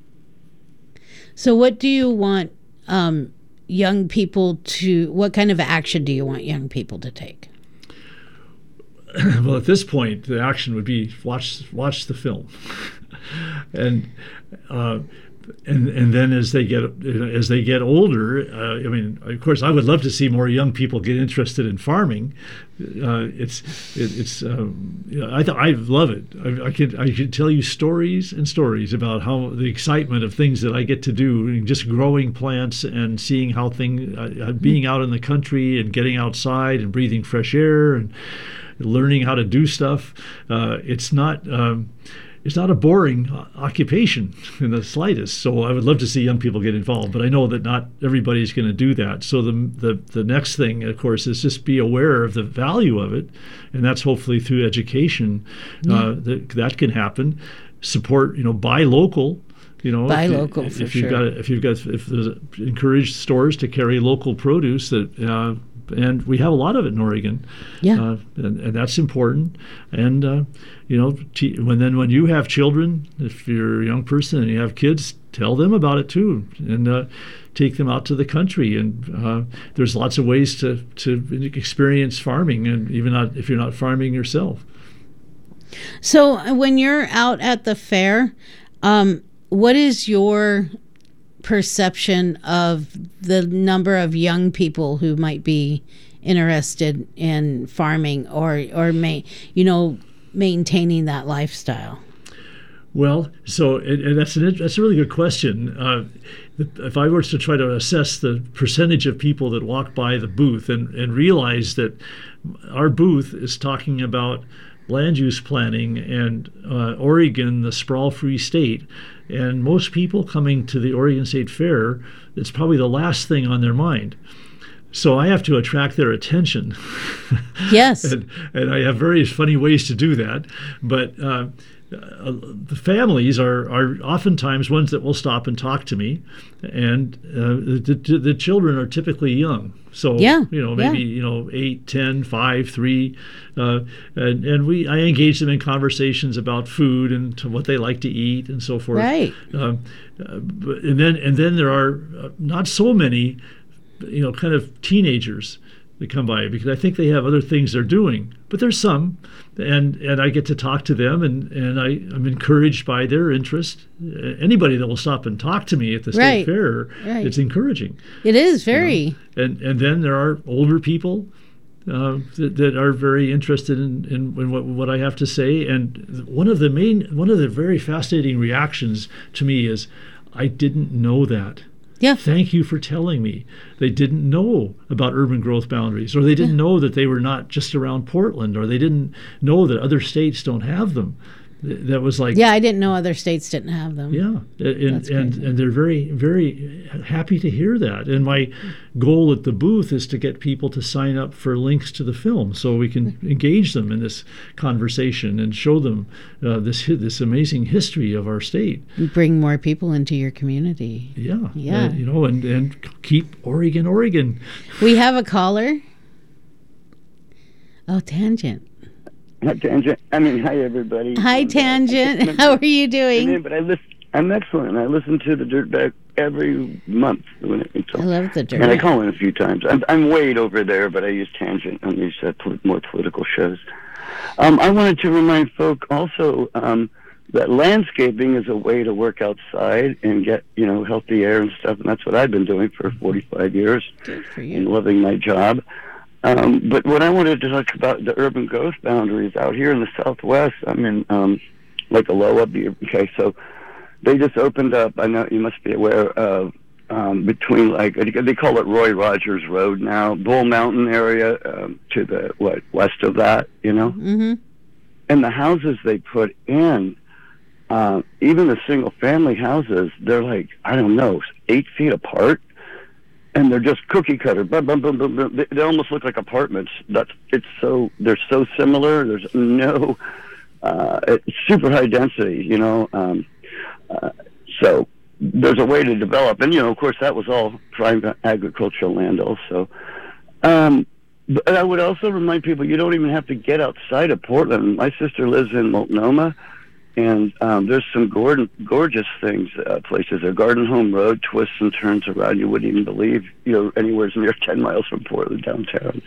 So, what do you want? Um, young people to what kind of action do you want young people to take? Well, at this point, the action would be watch watch the film, and uh, and and then as they get as they get older, uh, I mean, of course, I would love to see more young people get interested in farming. Uh, it's it, it's um, you know, I th- I love it. I, I could I could tell you stories and stories about how the excitement of things that I get to do, just growing plants and seeing how things, uh, being out in the country and getting outside and breathing fresh air and learning how to do stuff. Uh, it's not. Um, It's not a boring occupation in the slightest. So I would love to see young people get involved, but I know that not everybody's going to do that. So the, the the next thing, of course, is just be aware of the value of it, and that's hopefully through education uh, Yeah. that that can happen. Support, you know, buy local. You know, buy if, local if, for if you've sure. got if you've got if there's a, encourage stores to carry local produce that. Uh, And we have a lot of it in Oregon, yeah, uh, and, and that's important. And uh, you know, t- when then when you have children, if you're a young person and you have kids, tell them about it too, and uh, take them out to the country. And uh, there's lots of ways to to experience farming, and even not if you're not farming yourself. So when you're out at the fair, um, what is your perception of the number of young people who might be interested in farming or or may you know maintaining that lifestyle? Well, so and, and that's an that's a really good question. Uh, if I were to try to assess the percentage of people that walk by the booth and, and realize that our booth is talking about land use planning and uh, Oregon, the sprawl-free state, and most people coming to the Oregon State Fair, it's probably the last thing on their mind. So I have to attract their attention. Yes. and, and I have various funny ways to do that. But uh, uh, the families are, are oftentimes ones that will stop and talk to me. And uh, the, the children are typically young. So, yeah, you know, maybe, yeah. you know, eight, ten, five, three. Uh, and, and we I engage them in conversations about food and to what they like to eat and so forth. Right. Uh, but, and then and then there are not so many, you know, kind of teenagers that come by, because I think they have other things they're doing. But there's some, and and I get to talk to them, and, and I, I'm encouraged by their interest. Anybody that will stop and talk to me at the state Right. fair, Right. it's encouraging. It is very. You know? And and then there are older people uh, that, that are very interested in, in, in what, what I have to say. And one of the main, one of the very fascinating reactions to me is, I didn't know that. Yeah. Thank you for telling me. They didn't know about urban growth boundaries, or they didn't Yeah. know that they were not just around Portland, or they didn't know that other states don't have them. Th- That was like, Yeah, I didn't know other states didn't have them. yeah, and That's and, crazy. and they're very, very happy to hear that. And my goal at the booth is to get people to sign up for links to the film, so we can engage them in this conversation and show them uh, this hi- this amazing history of our state. Bring more people into your community. Yeah, Yeah. uh, you know, and and keep Oregon, Oregon. We have a caller. Oh, Tangent. Hi, Tangent. I mean, hi, everybody. Hi, And, uh, Tangent. How are you I doing? mean, but I listen, I'm excellent. I listen to the Dirtbag every month. When it, I love the And I Dirtbag. call in a few times. I'm, I'm Wade over there, but I use Tangent on these uh, pol- more political shows. Um, I wanted to remind folk also um, that landscaping is a way to work outside and get, you know, healthy air and stuff. And that's what I've been doing for forty-five years. Good for And you. loving my job. Um, but what I wanted to talk about the urban growth boundaries out here in the Southwest. I'm in um, like a low up. Okay, so they just opened up. I know you must be aware of um, between like they call it Roy Rogers Road now, Bull Mountain area um, to the what west of that, you know. Mm-hmm. And the houses they put in, uh, even the single family houses, they're like I don't know, eight feet apart. And they're just cookie cutter. Bum, bum, bum, bum, bum. They, they almost look like apartments. That's it's so they're so similar. There's no uh, it's super high density, you know. Um, uh, so there's a way to develop, and you know, of course, that was all prime agricultural land, also. Um, but I would also remind people you don't even have to get outside of Portland. My sister lives in Multnomah. And um, there's some gord- gorgeous things, uh, places. A Garden Home Road twists and turns around. You wouldn't even believe, you know, anywhere near ten miles from Portland downtown.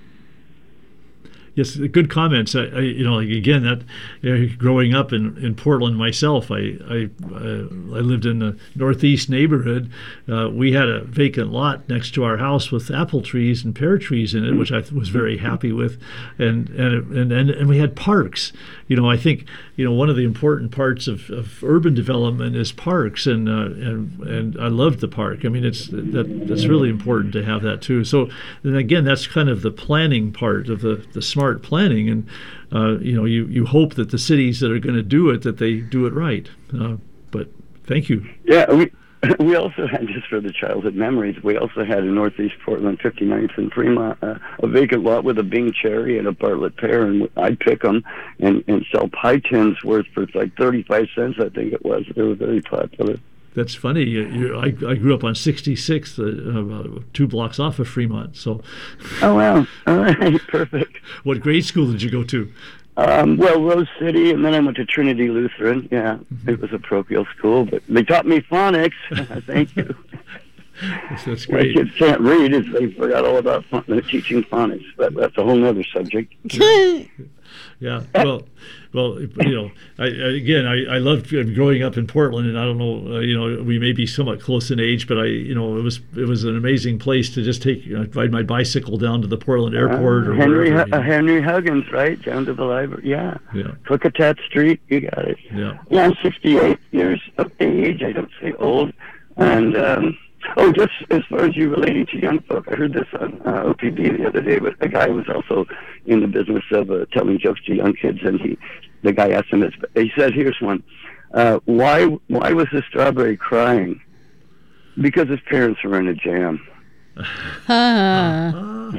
Yes, good comments. I, I, you know, like, again, that you know, growing up in, in Portland myself, I I, uh, I lived in the northeast neighborhood. Uh, we had a vacant lot next to our house with apple trees and pear trees in it, which I was very happy with, and and and and, and we had parks. You know, I think you know one of the important parts of, of urban development is parks, and uh, and and I loved the park. I mean, it's that that's really important to have that too. So then again, that's kind of the planning part of the the smart planning, and uh, you know, you you hope that the cities that are going to do it that they do it right. Uh, but thank you. Yeah, we we also had, just for the childhood memories, we also had in Northeast Portland, fifty-ninth and Fremont, uh, a vacant lot with a Bing cherry and a Bartlett pear, and I'd pick them and, and sell pie tins worth for like thirty-five cents, I think it was. They were very popular. That's funny. You, you, I, I grew up on sixty-sixth, uh, uh, two blocks off of Fremont. So, Oh, wow. All right, perfect. what grade school did you go to? Um, well, Rose City, and then I went to Trinity Lutheran. Yeah, Mm-hmm. it was a parochial school, but they taught me phonics. Thank you. That's, that's My great. kids can't read, is they forgot all about phon- uh, teaching phonics, but that's a whole other subject. Yeah. Well, well, you know, I, I, again, I, I loved growing up in Portland, and I don't know, uh, you know, we may be somewhat close in age, but I, you know, it was it was an amazing place to just take, you know, ride my bicycle down to the Portland airport Uh, or Henry wherever. Hu- you know. uh, Henry Huggins, right? Down to the library. Yeah. Yeah. Clickitat Street, you got it. Yeah. Yeah, I'm sixty-eight years of age. I don't say old. And, um, oh, just as far as you relating to young folk, I heard this on uh, O P B the other day, but a guy was also in the business of uh, telling jokes to young kids, and he, the guy asked him this. He said, here's one. Uh, why, why was the strawberry crying? Because his parents were in a jam. Ah.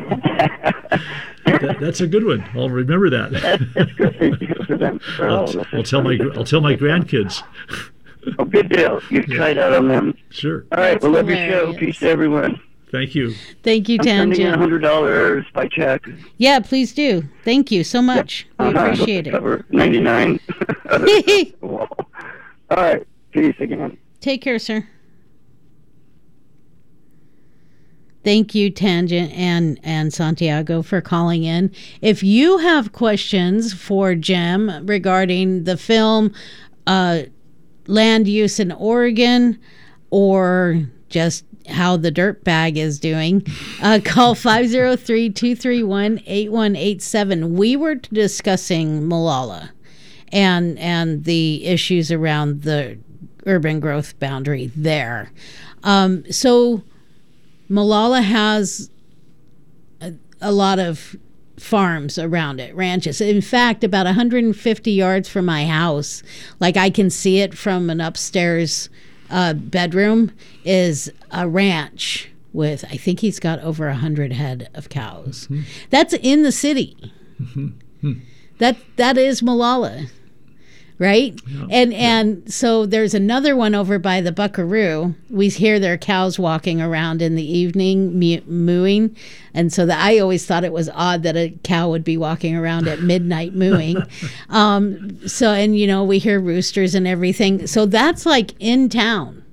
That, that's a good one. I'll remember that. That's good for them. For all I'll, of us. I'll tell my I'll tell my grandkids. Oh, good deal. You can try it out on them. Sure. All right. That's Well, love your show. hilarious. Peace to everyone. Thank you. Thank you, I'm sending you a Tangent. hundred dollars by check. Yeah, please do. Thank you so much. We Uh-huh. appreciate it. Cover ninety-nine. All right. Peace again. Take care, sir. Thank you, Tangent and, and Santiago, for calling in. If you have questions for Jim regarding the film uh, Land Use in Oregon, or just how the dirt bag is doing, uh, call five oh three, two three one, eight one eight seven. We were discussing Molalla and and the issues around the urban growth boundary there. Um, so Molalla has a, a lot of farms around it, ranches. In fact, about one hundred fifty yards from my house, like I can see it from an upstairs uh, bedroom, is a ranch with, I think he's got over one hundred head of cows. Mm-hmm. That's in the city. Mm-hmm. That That is Molalla. Right? Yeah, and yeah. and so there's another one over by the Buckaroo. We hear their cows walking around in the evening me- mooing. And so the, I always thought it was odd that a cow would be walking around at midnight mooing. Um, so, and, you know, we hear roosters and everything. So that's like in town.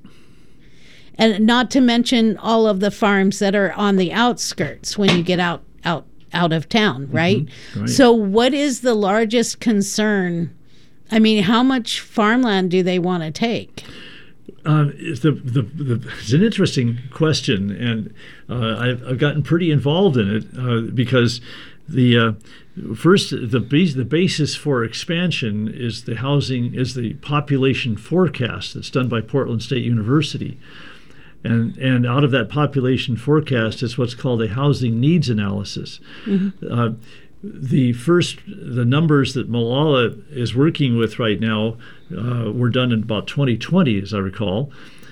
And not to mention all of the farms that are on the outskirts when you get out, out, out of town, right? Mm-hmm. Right? So what is the largest concern? I mean, how much farmland do they want to take? Uh, the, the, the, it's an interesting question, and uh, I've, I've gotten pretty involved in it uh, because the uh, first the base, the basis for expansion is the housing is the population forecast that's done by Portland State University, and and out of that population forecast is what's called a housing needs analysis. Mm-hmm. Uh, The first, the numbers that Molalla is working with right now uh, were done in about twenty twenty, as I recall.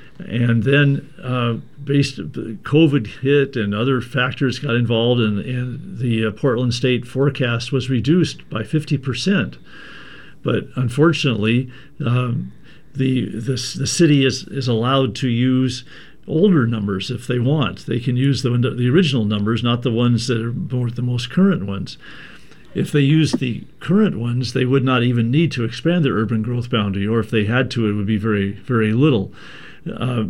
And then uh, based, COVID hit and other factors got involved, and, and the uh, Portland State forecast was reduced by fifty percent. But unfortunately, um, the, the the city is, is allowed to use older numbers if they want. They can use the the original numbers, not the ones that are more, the most current ones. If they used the current ones, they would not even need to expand their urban growth boundary, or if they had to, it would be very, very little. Uh,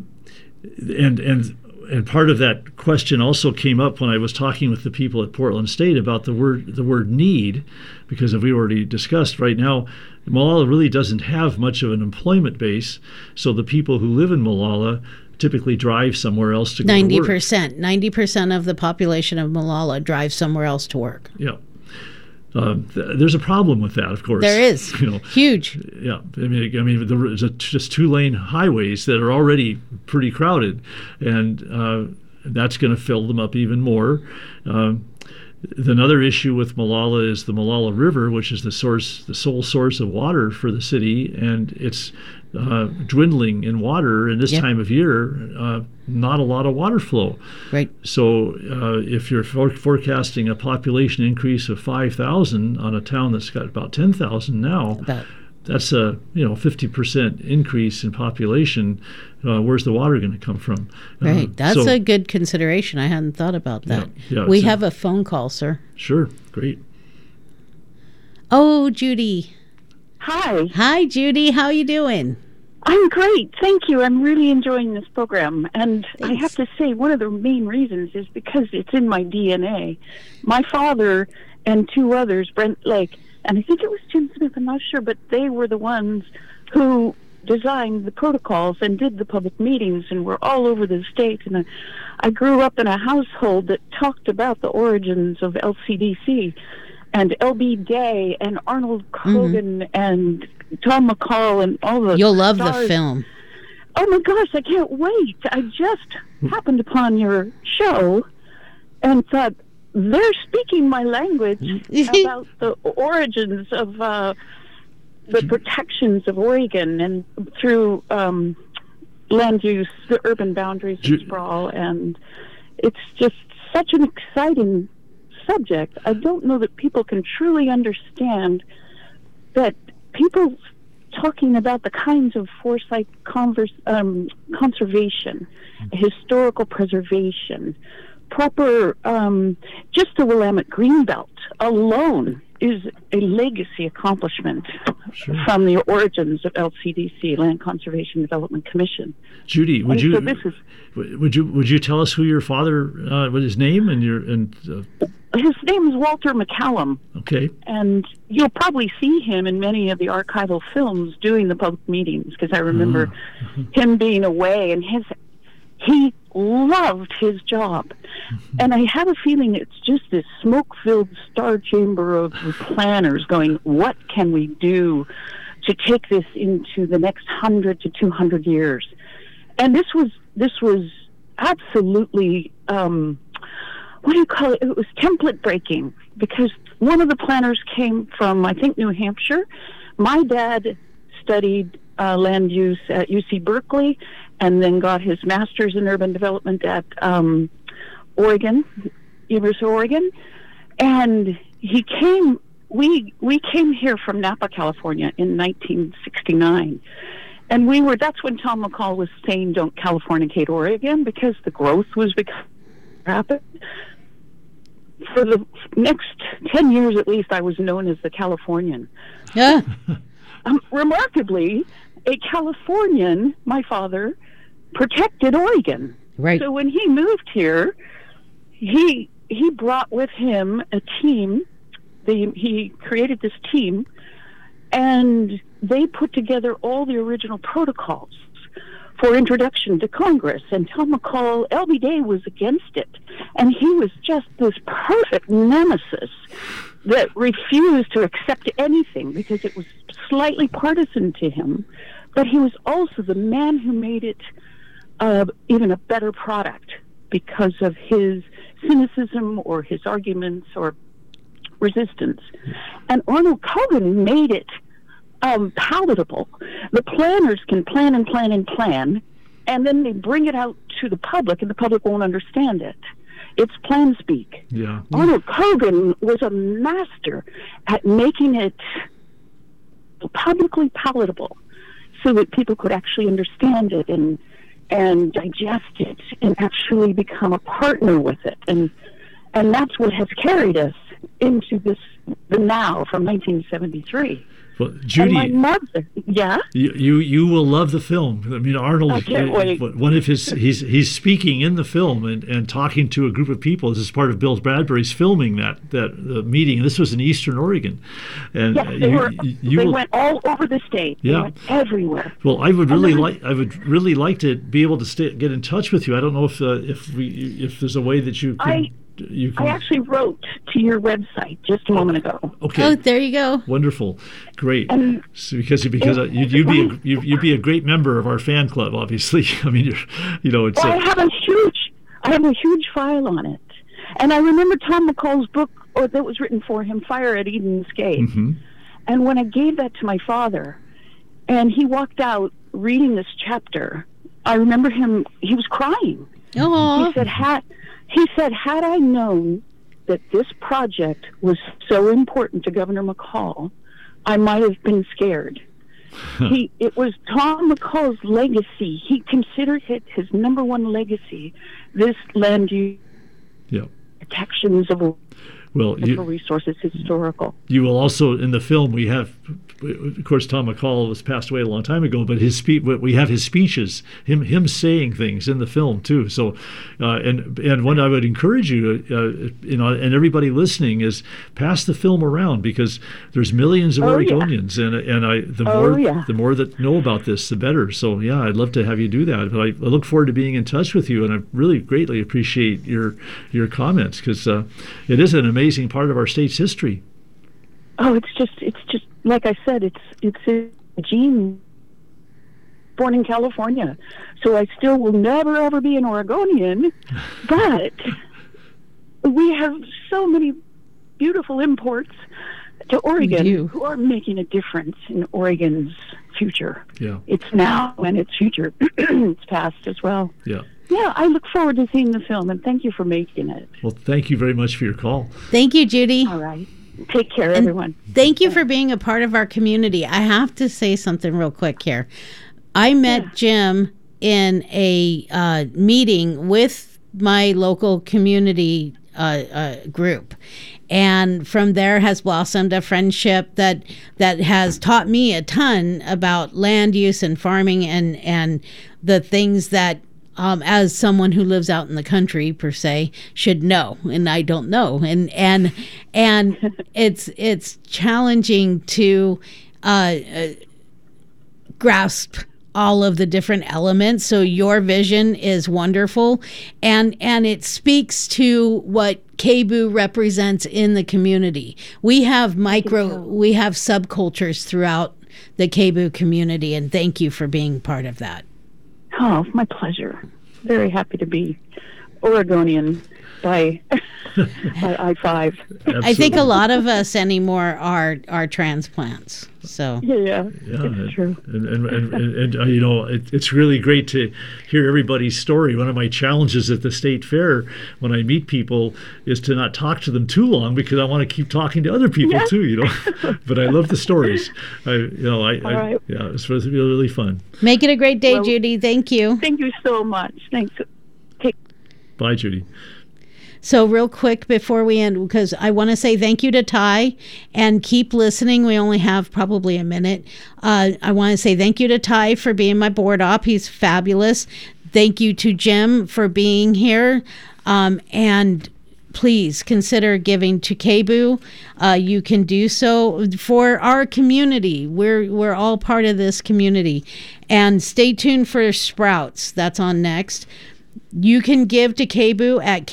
and and and part of that question also came up when I was talking with the people at Portland State about the word the word need, because as we already discussed, right now Molalla really doesn't have much of an employment base, so the people who live in Molalla typically drive somewhere else to go ninety to work. ninety percent. ninety percent of the population of Molalla drive somewhere else to work. Yeah. Uh, th- there's a problem with that, of course. There is. You know, huge. Yeah. I mean, I mean, there's just two-lane highways that are already pretty crowded, and uh, that's going to fill them up even more. Uh, Another issue with Molalla is the Molalla River, which is the source, the sole source of water for the city, and it's uh, dwindling in water. And this yep. time of year, uh, not a lot of water flow. Right. So uh, if you're for- forecasting a population increase of five thousand on a town that's got about ten thousand now, about. That's a you know fifty percent increase in population. Uh, where's the water going to come from? Right. Uh, That's so, a good consideration. I hadn't thought about that. Yeah, yeah, we a, have a phone call, sir. Sure. Great. Oh, Judy. Hi. Hi, Judy. How you doing? I'm great. Thank you. I'm really enjoying this program. And Thanks. I have to say, one of the main reasons is because it's in my D N A. My father and two others, Brent Lake, and I think it was Jim Smith, I'm not sure, but they were the ones who designed the protocols and did the public meetings and were all over the state. And I, I grew up in a household that talked about the origins of L C D C and L B Day and Arnold Cogan mm-hmm. and Tom McCall and all the You'll love stars. The film. Oh my gosh, I can't wait. I just happened upon your show and thought, they're speaking my language about the origins of uh, the protections of Oregon and through um, land use, the urban boundaries of sprawl, and it's just such an exciting subject. I don't know that people can truly understand that people talking about the kinds of foresight converse, um, conservation, historical preservation, proper, um, just the Willamette Greenbelt alone is a legacy accomplishment Sure. from the origins of L C D C, Land Conservation Development Commission. Judy, would And you so this is, would you would you tell us who your father, uh, what his name and your and uh, his name is Walter McCallum, okay, and you'll probably see him in many of the archival films doing the public meetings, because I remember Ah. him being away, and his he loved his job. And I have a feeling it's just this smoke-filled star chamber of planners going, what can we do to take this into the next hundred to two hundred years? And this was this was absolutely, um, what do you call it? It was template breaking, because one of the planners came from, I think, New Hampshire. My dad studied uh, land use at U C Berkeley, and then got his master's in urban development at um, Oregon, University of Oregon. And he came, we we came here from Napa, California in nineteen sixty-nine. And we were, that's when Tom McCall was saying, don't Californicate Oregon, because the growth was becoming rapid. For the next ten years at least, I was known as the Californian. Yeah. Um, remarkably, a Californian, my father, protected Oregon. Right. So when he moved here, he he brought with him a team. The, he created this team, and they put together all the original protocols for introduction to Congress. And Tom McCall, L B Day was against it, and he was just this perfect nemesis that refused to accept anything because it was slightly partisan to him. But he was also the man who made it uh, even a better product because of his cynicism or his arguments or resistance. And Arnold Kogan made it um, palatable. The planners can plan and plan and plan, and then they bring it out to the public, and the public won't understand it. It's plan speak. Yeah. Arnold Kogan was a master at making it publicly palatable so that people could actually understand it and and digest it and actually become a partner with it. And and that's what has carried us into this the now from nineteen seventy-three. Well, Judy, and my mother, yeah, you, you you will love the film. I mean, Arnold. I can't wait. One of his he's he's speaking in the film and, and talking to a group of people. This is part of Bill Bradbury's filming that that uh, meeting. This was in Eastern Oregon, and yes, they you, were. You they will, went all over the state. Yeah, they went everywhere. Well, I would really then, like I would really like to be able to stay, get in touch with you. I don't know if uh, if we if there's a way that you can. I, You can... I actually wrote to your website just a moment ago. Okay. Oh, there you go. Wonderful, great. And so because because uh, you'd, you'd be a, you'd, you'd be a great member of our fan club, obviously. I mean, you're, you know, it's. Well, a, I have a huge, I have a huge file on it, and I remember Tom McCall's book, or that was written for him, Fire at Eden's Gate. Mm-hmm. And when I gave that to my father, and he walked out reading this chapter, I remember him. He was crying. Oh. He said, "Had." He said, had I known that this project was so important to Governor McCall, I might have been scared. he, it was Tom McCall's legacy. He considered it his number one legacy, this land use yeah. protections of well, natural you, resources, historical. You will also, in the film, we have, of course, Tom McCall was passed away a long time ago, but his spe- we have his speeches, him him saying things in the film too. So, uh, and and what I would encourage you, uh, you know, and everybody listening is pass the film around, because there's millions of oh, Oregonians, yeah. and and I the oh, more yeah. the more that know about this, the better. So yeah, I'd love to have you do that. But I, I look forward to being in touch with you, and I really greatly appreciate your your comments, because uh, it is an amazing part of our state's history. Oh, it's just, it's just, like I said, it's it's a gene born in California. So I still will never, ever be an Oregonian, but we have so many beautiful imports to Oregon who are making a difference in Oregon's future. Yeah. It's now and it's future. It's past as well. Yeah. Yeah, I look forward to seeing the film, and thank you for making it. Well, thank you very much for your call. Thank you, Judy. All right. Take care, and everyone. Thank you for being a part of our community. I have to say something real quick here. I met yeah. Jim in a uh, meeting with my local community uh, uh, group. and from there has blossomed a friendship that that has taught me a ton about land use and farming and and the things that um, as someone who lives out in the country per se should know, and I don't know, and and and it's it's challenging to uh, uh, grasp all of the different elements. So your vision is wonderful, and and it speaks to what K B O O represents in the community. We have micro, we have subcultures throughout the K B O O community, and thank you for being part of that. Oh, my pleasure. Very happy to be Oregonian by, by I five. I think a lot of us anymore are are transplants. So yeah, yeah, it's and, true. And and, and, and, and uh, you know, it, it's really great to hear everybody's story. One of my challenges at the state fair when I meet people is to not talk to them too long, because I want to keep talking to other people Yeah. too. You know, but I love the stories. I, you know, I, I right. yeah, it was really really fun. make it a great day, Well, Judy. Thank you. Thank you so much. Thanks. Bye, Judy. So real quick before we end, because I want to say thank you to Ty, and keep listening. We only have probably a minute. Uh, I want to say thank you to Ty for being my board op. He's fabulous. Thank you to Jim for being here. Um, and please consider giving to K B O O. Uh, you can do so for our community. We're we're all part of this community. And stay tuned for Sprouts. That's on next. You can give to K B O O at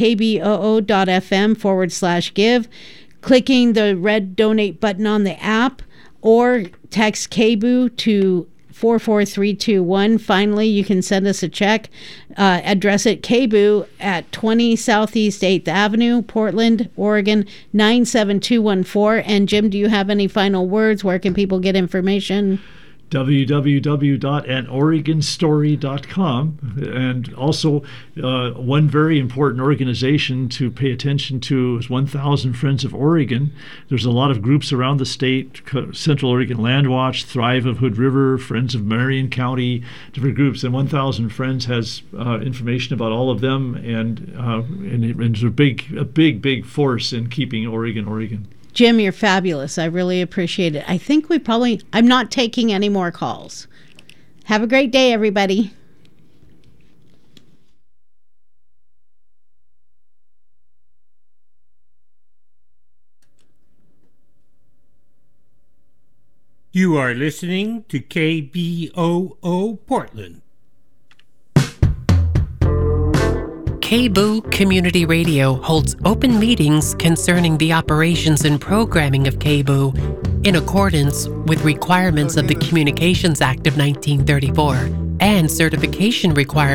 kboo.fm forward slash give, clicking the red donate button on the app, or text K B O O to four four three two one. Finally, you can send us a check. Uh, address it K B O O at twenty Southeast eighth Avenue, Portland, Oregon, nine seven two one four. And Jim, do you have any final words? Where can people get information? w w w dot an oregon story dot com. And also uh, one very important organization to pay attention to is one thousand Friends of Oregon. There's a lot of groups around the state: Central Oregon Land Watch, Thrive of Hood River, Friends of Marion County, different groups. And one thousand Friends has uh, information about all of them, and, uh, and, it, and it's a big, a big, big force in keeping Oregon, Oregon. Jim, you're fabulous. I really appreciate it. I think we probably, I'm not taking any more calls. Have a great day, everybody. You are listening to K B O O Portland. K B O O Community Radio holds open meetings concerning the operations and programming of K B O O in accordance with requirements of the Communications Act of nineteen thirty-four and certification requirements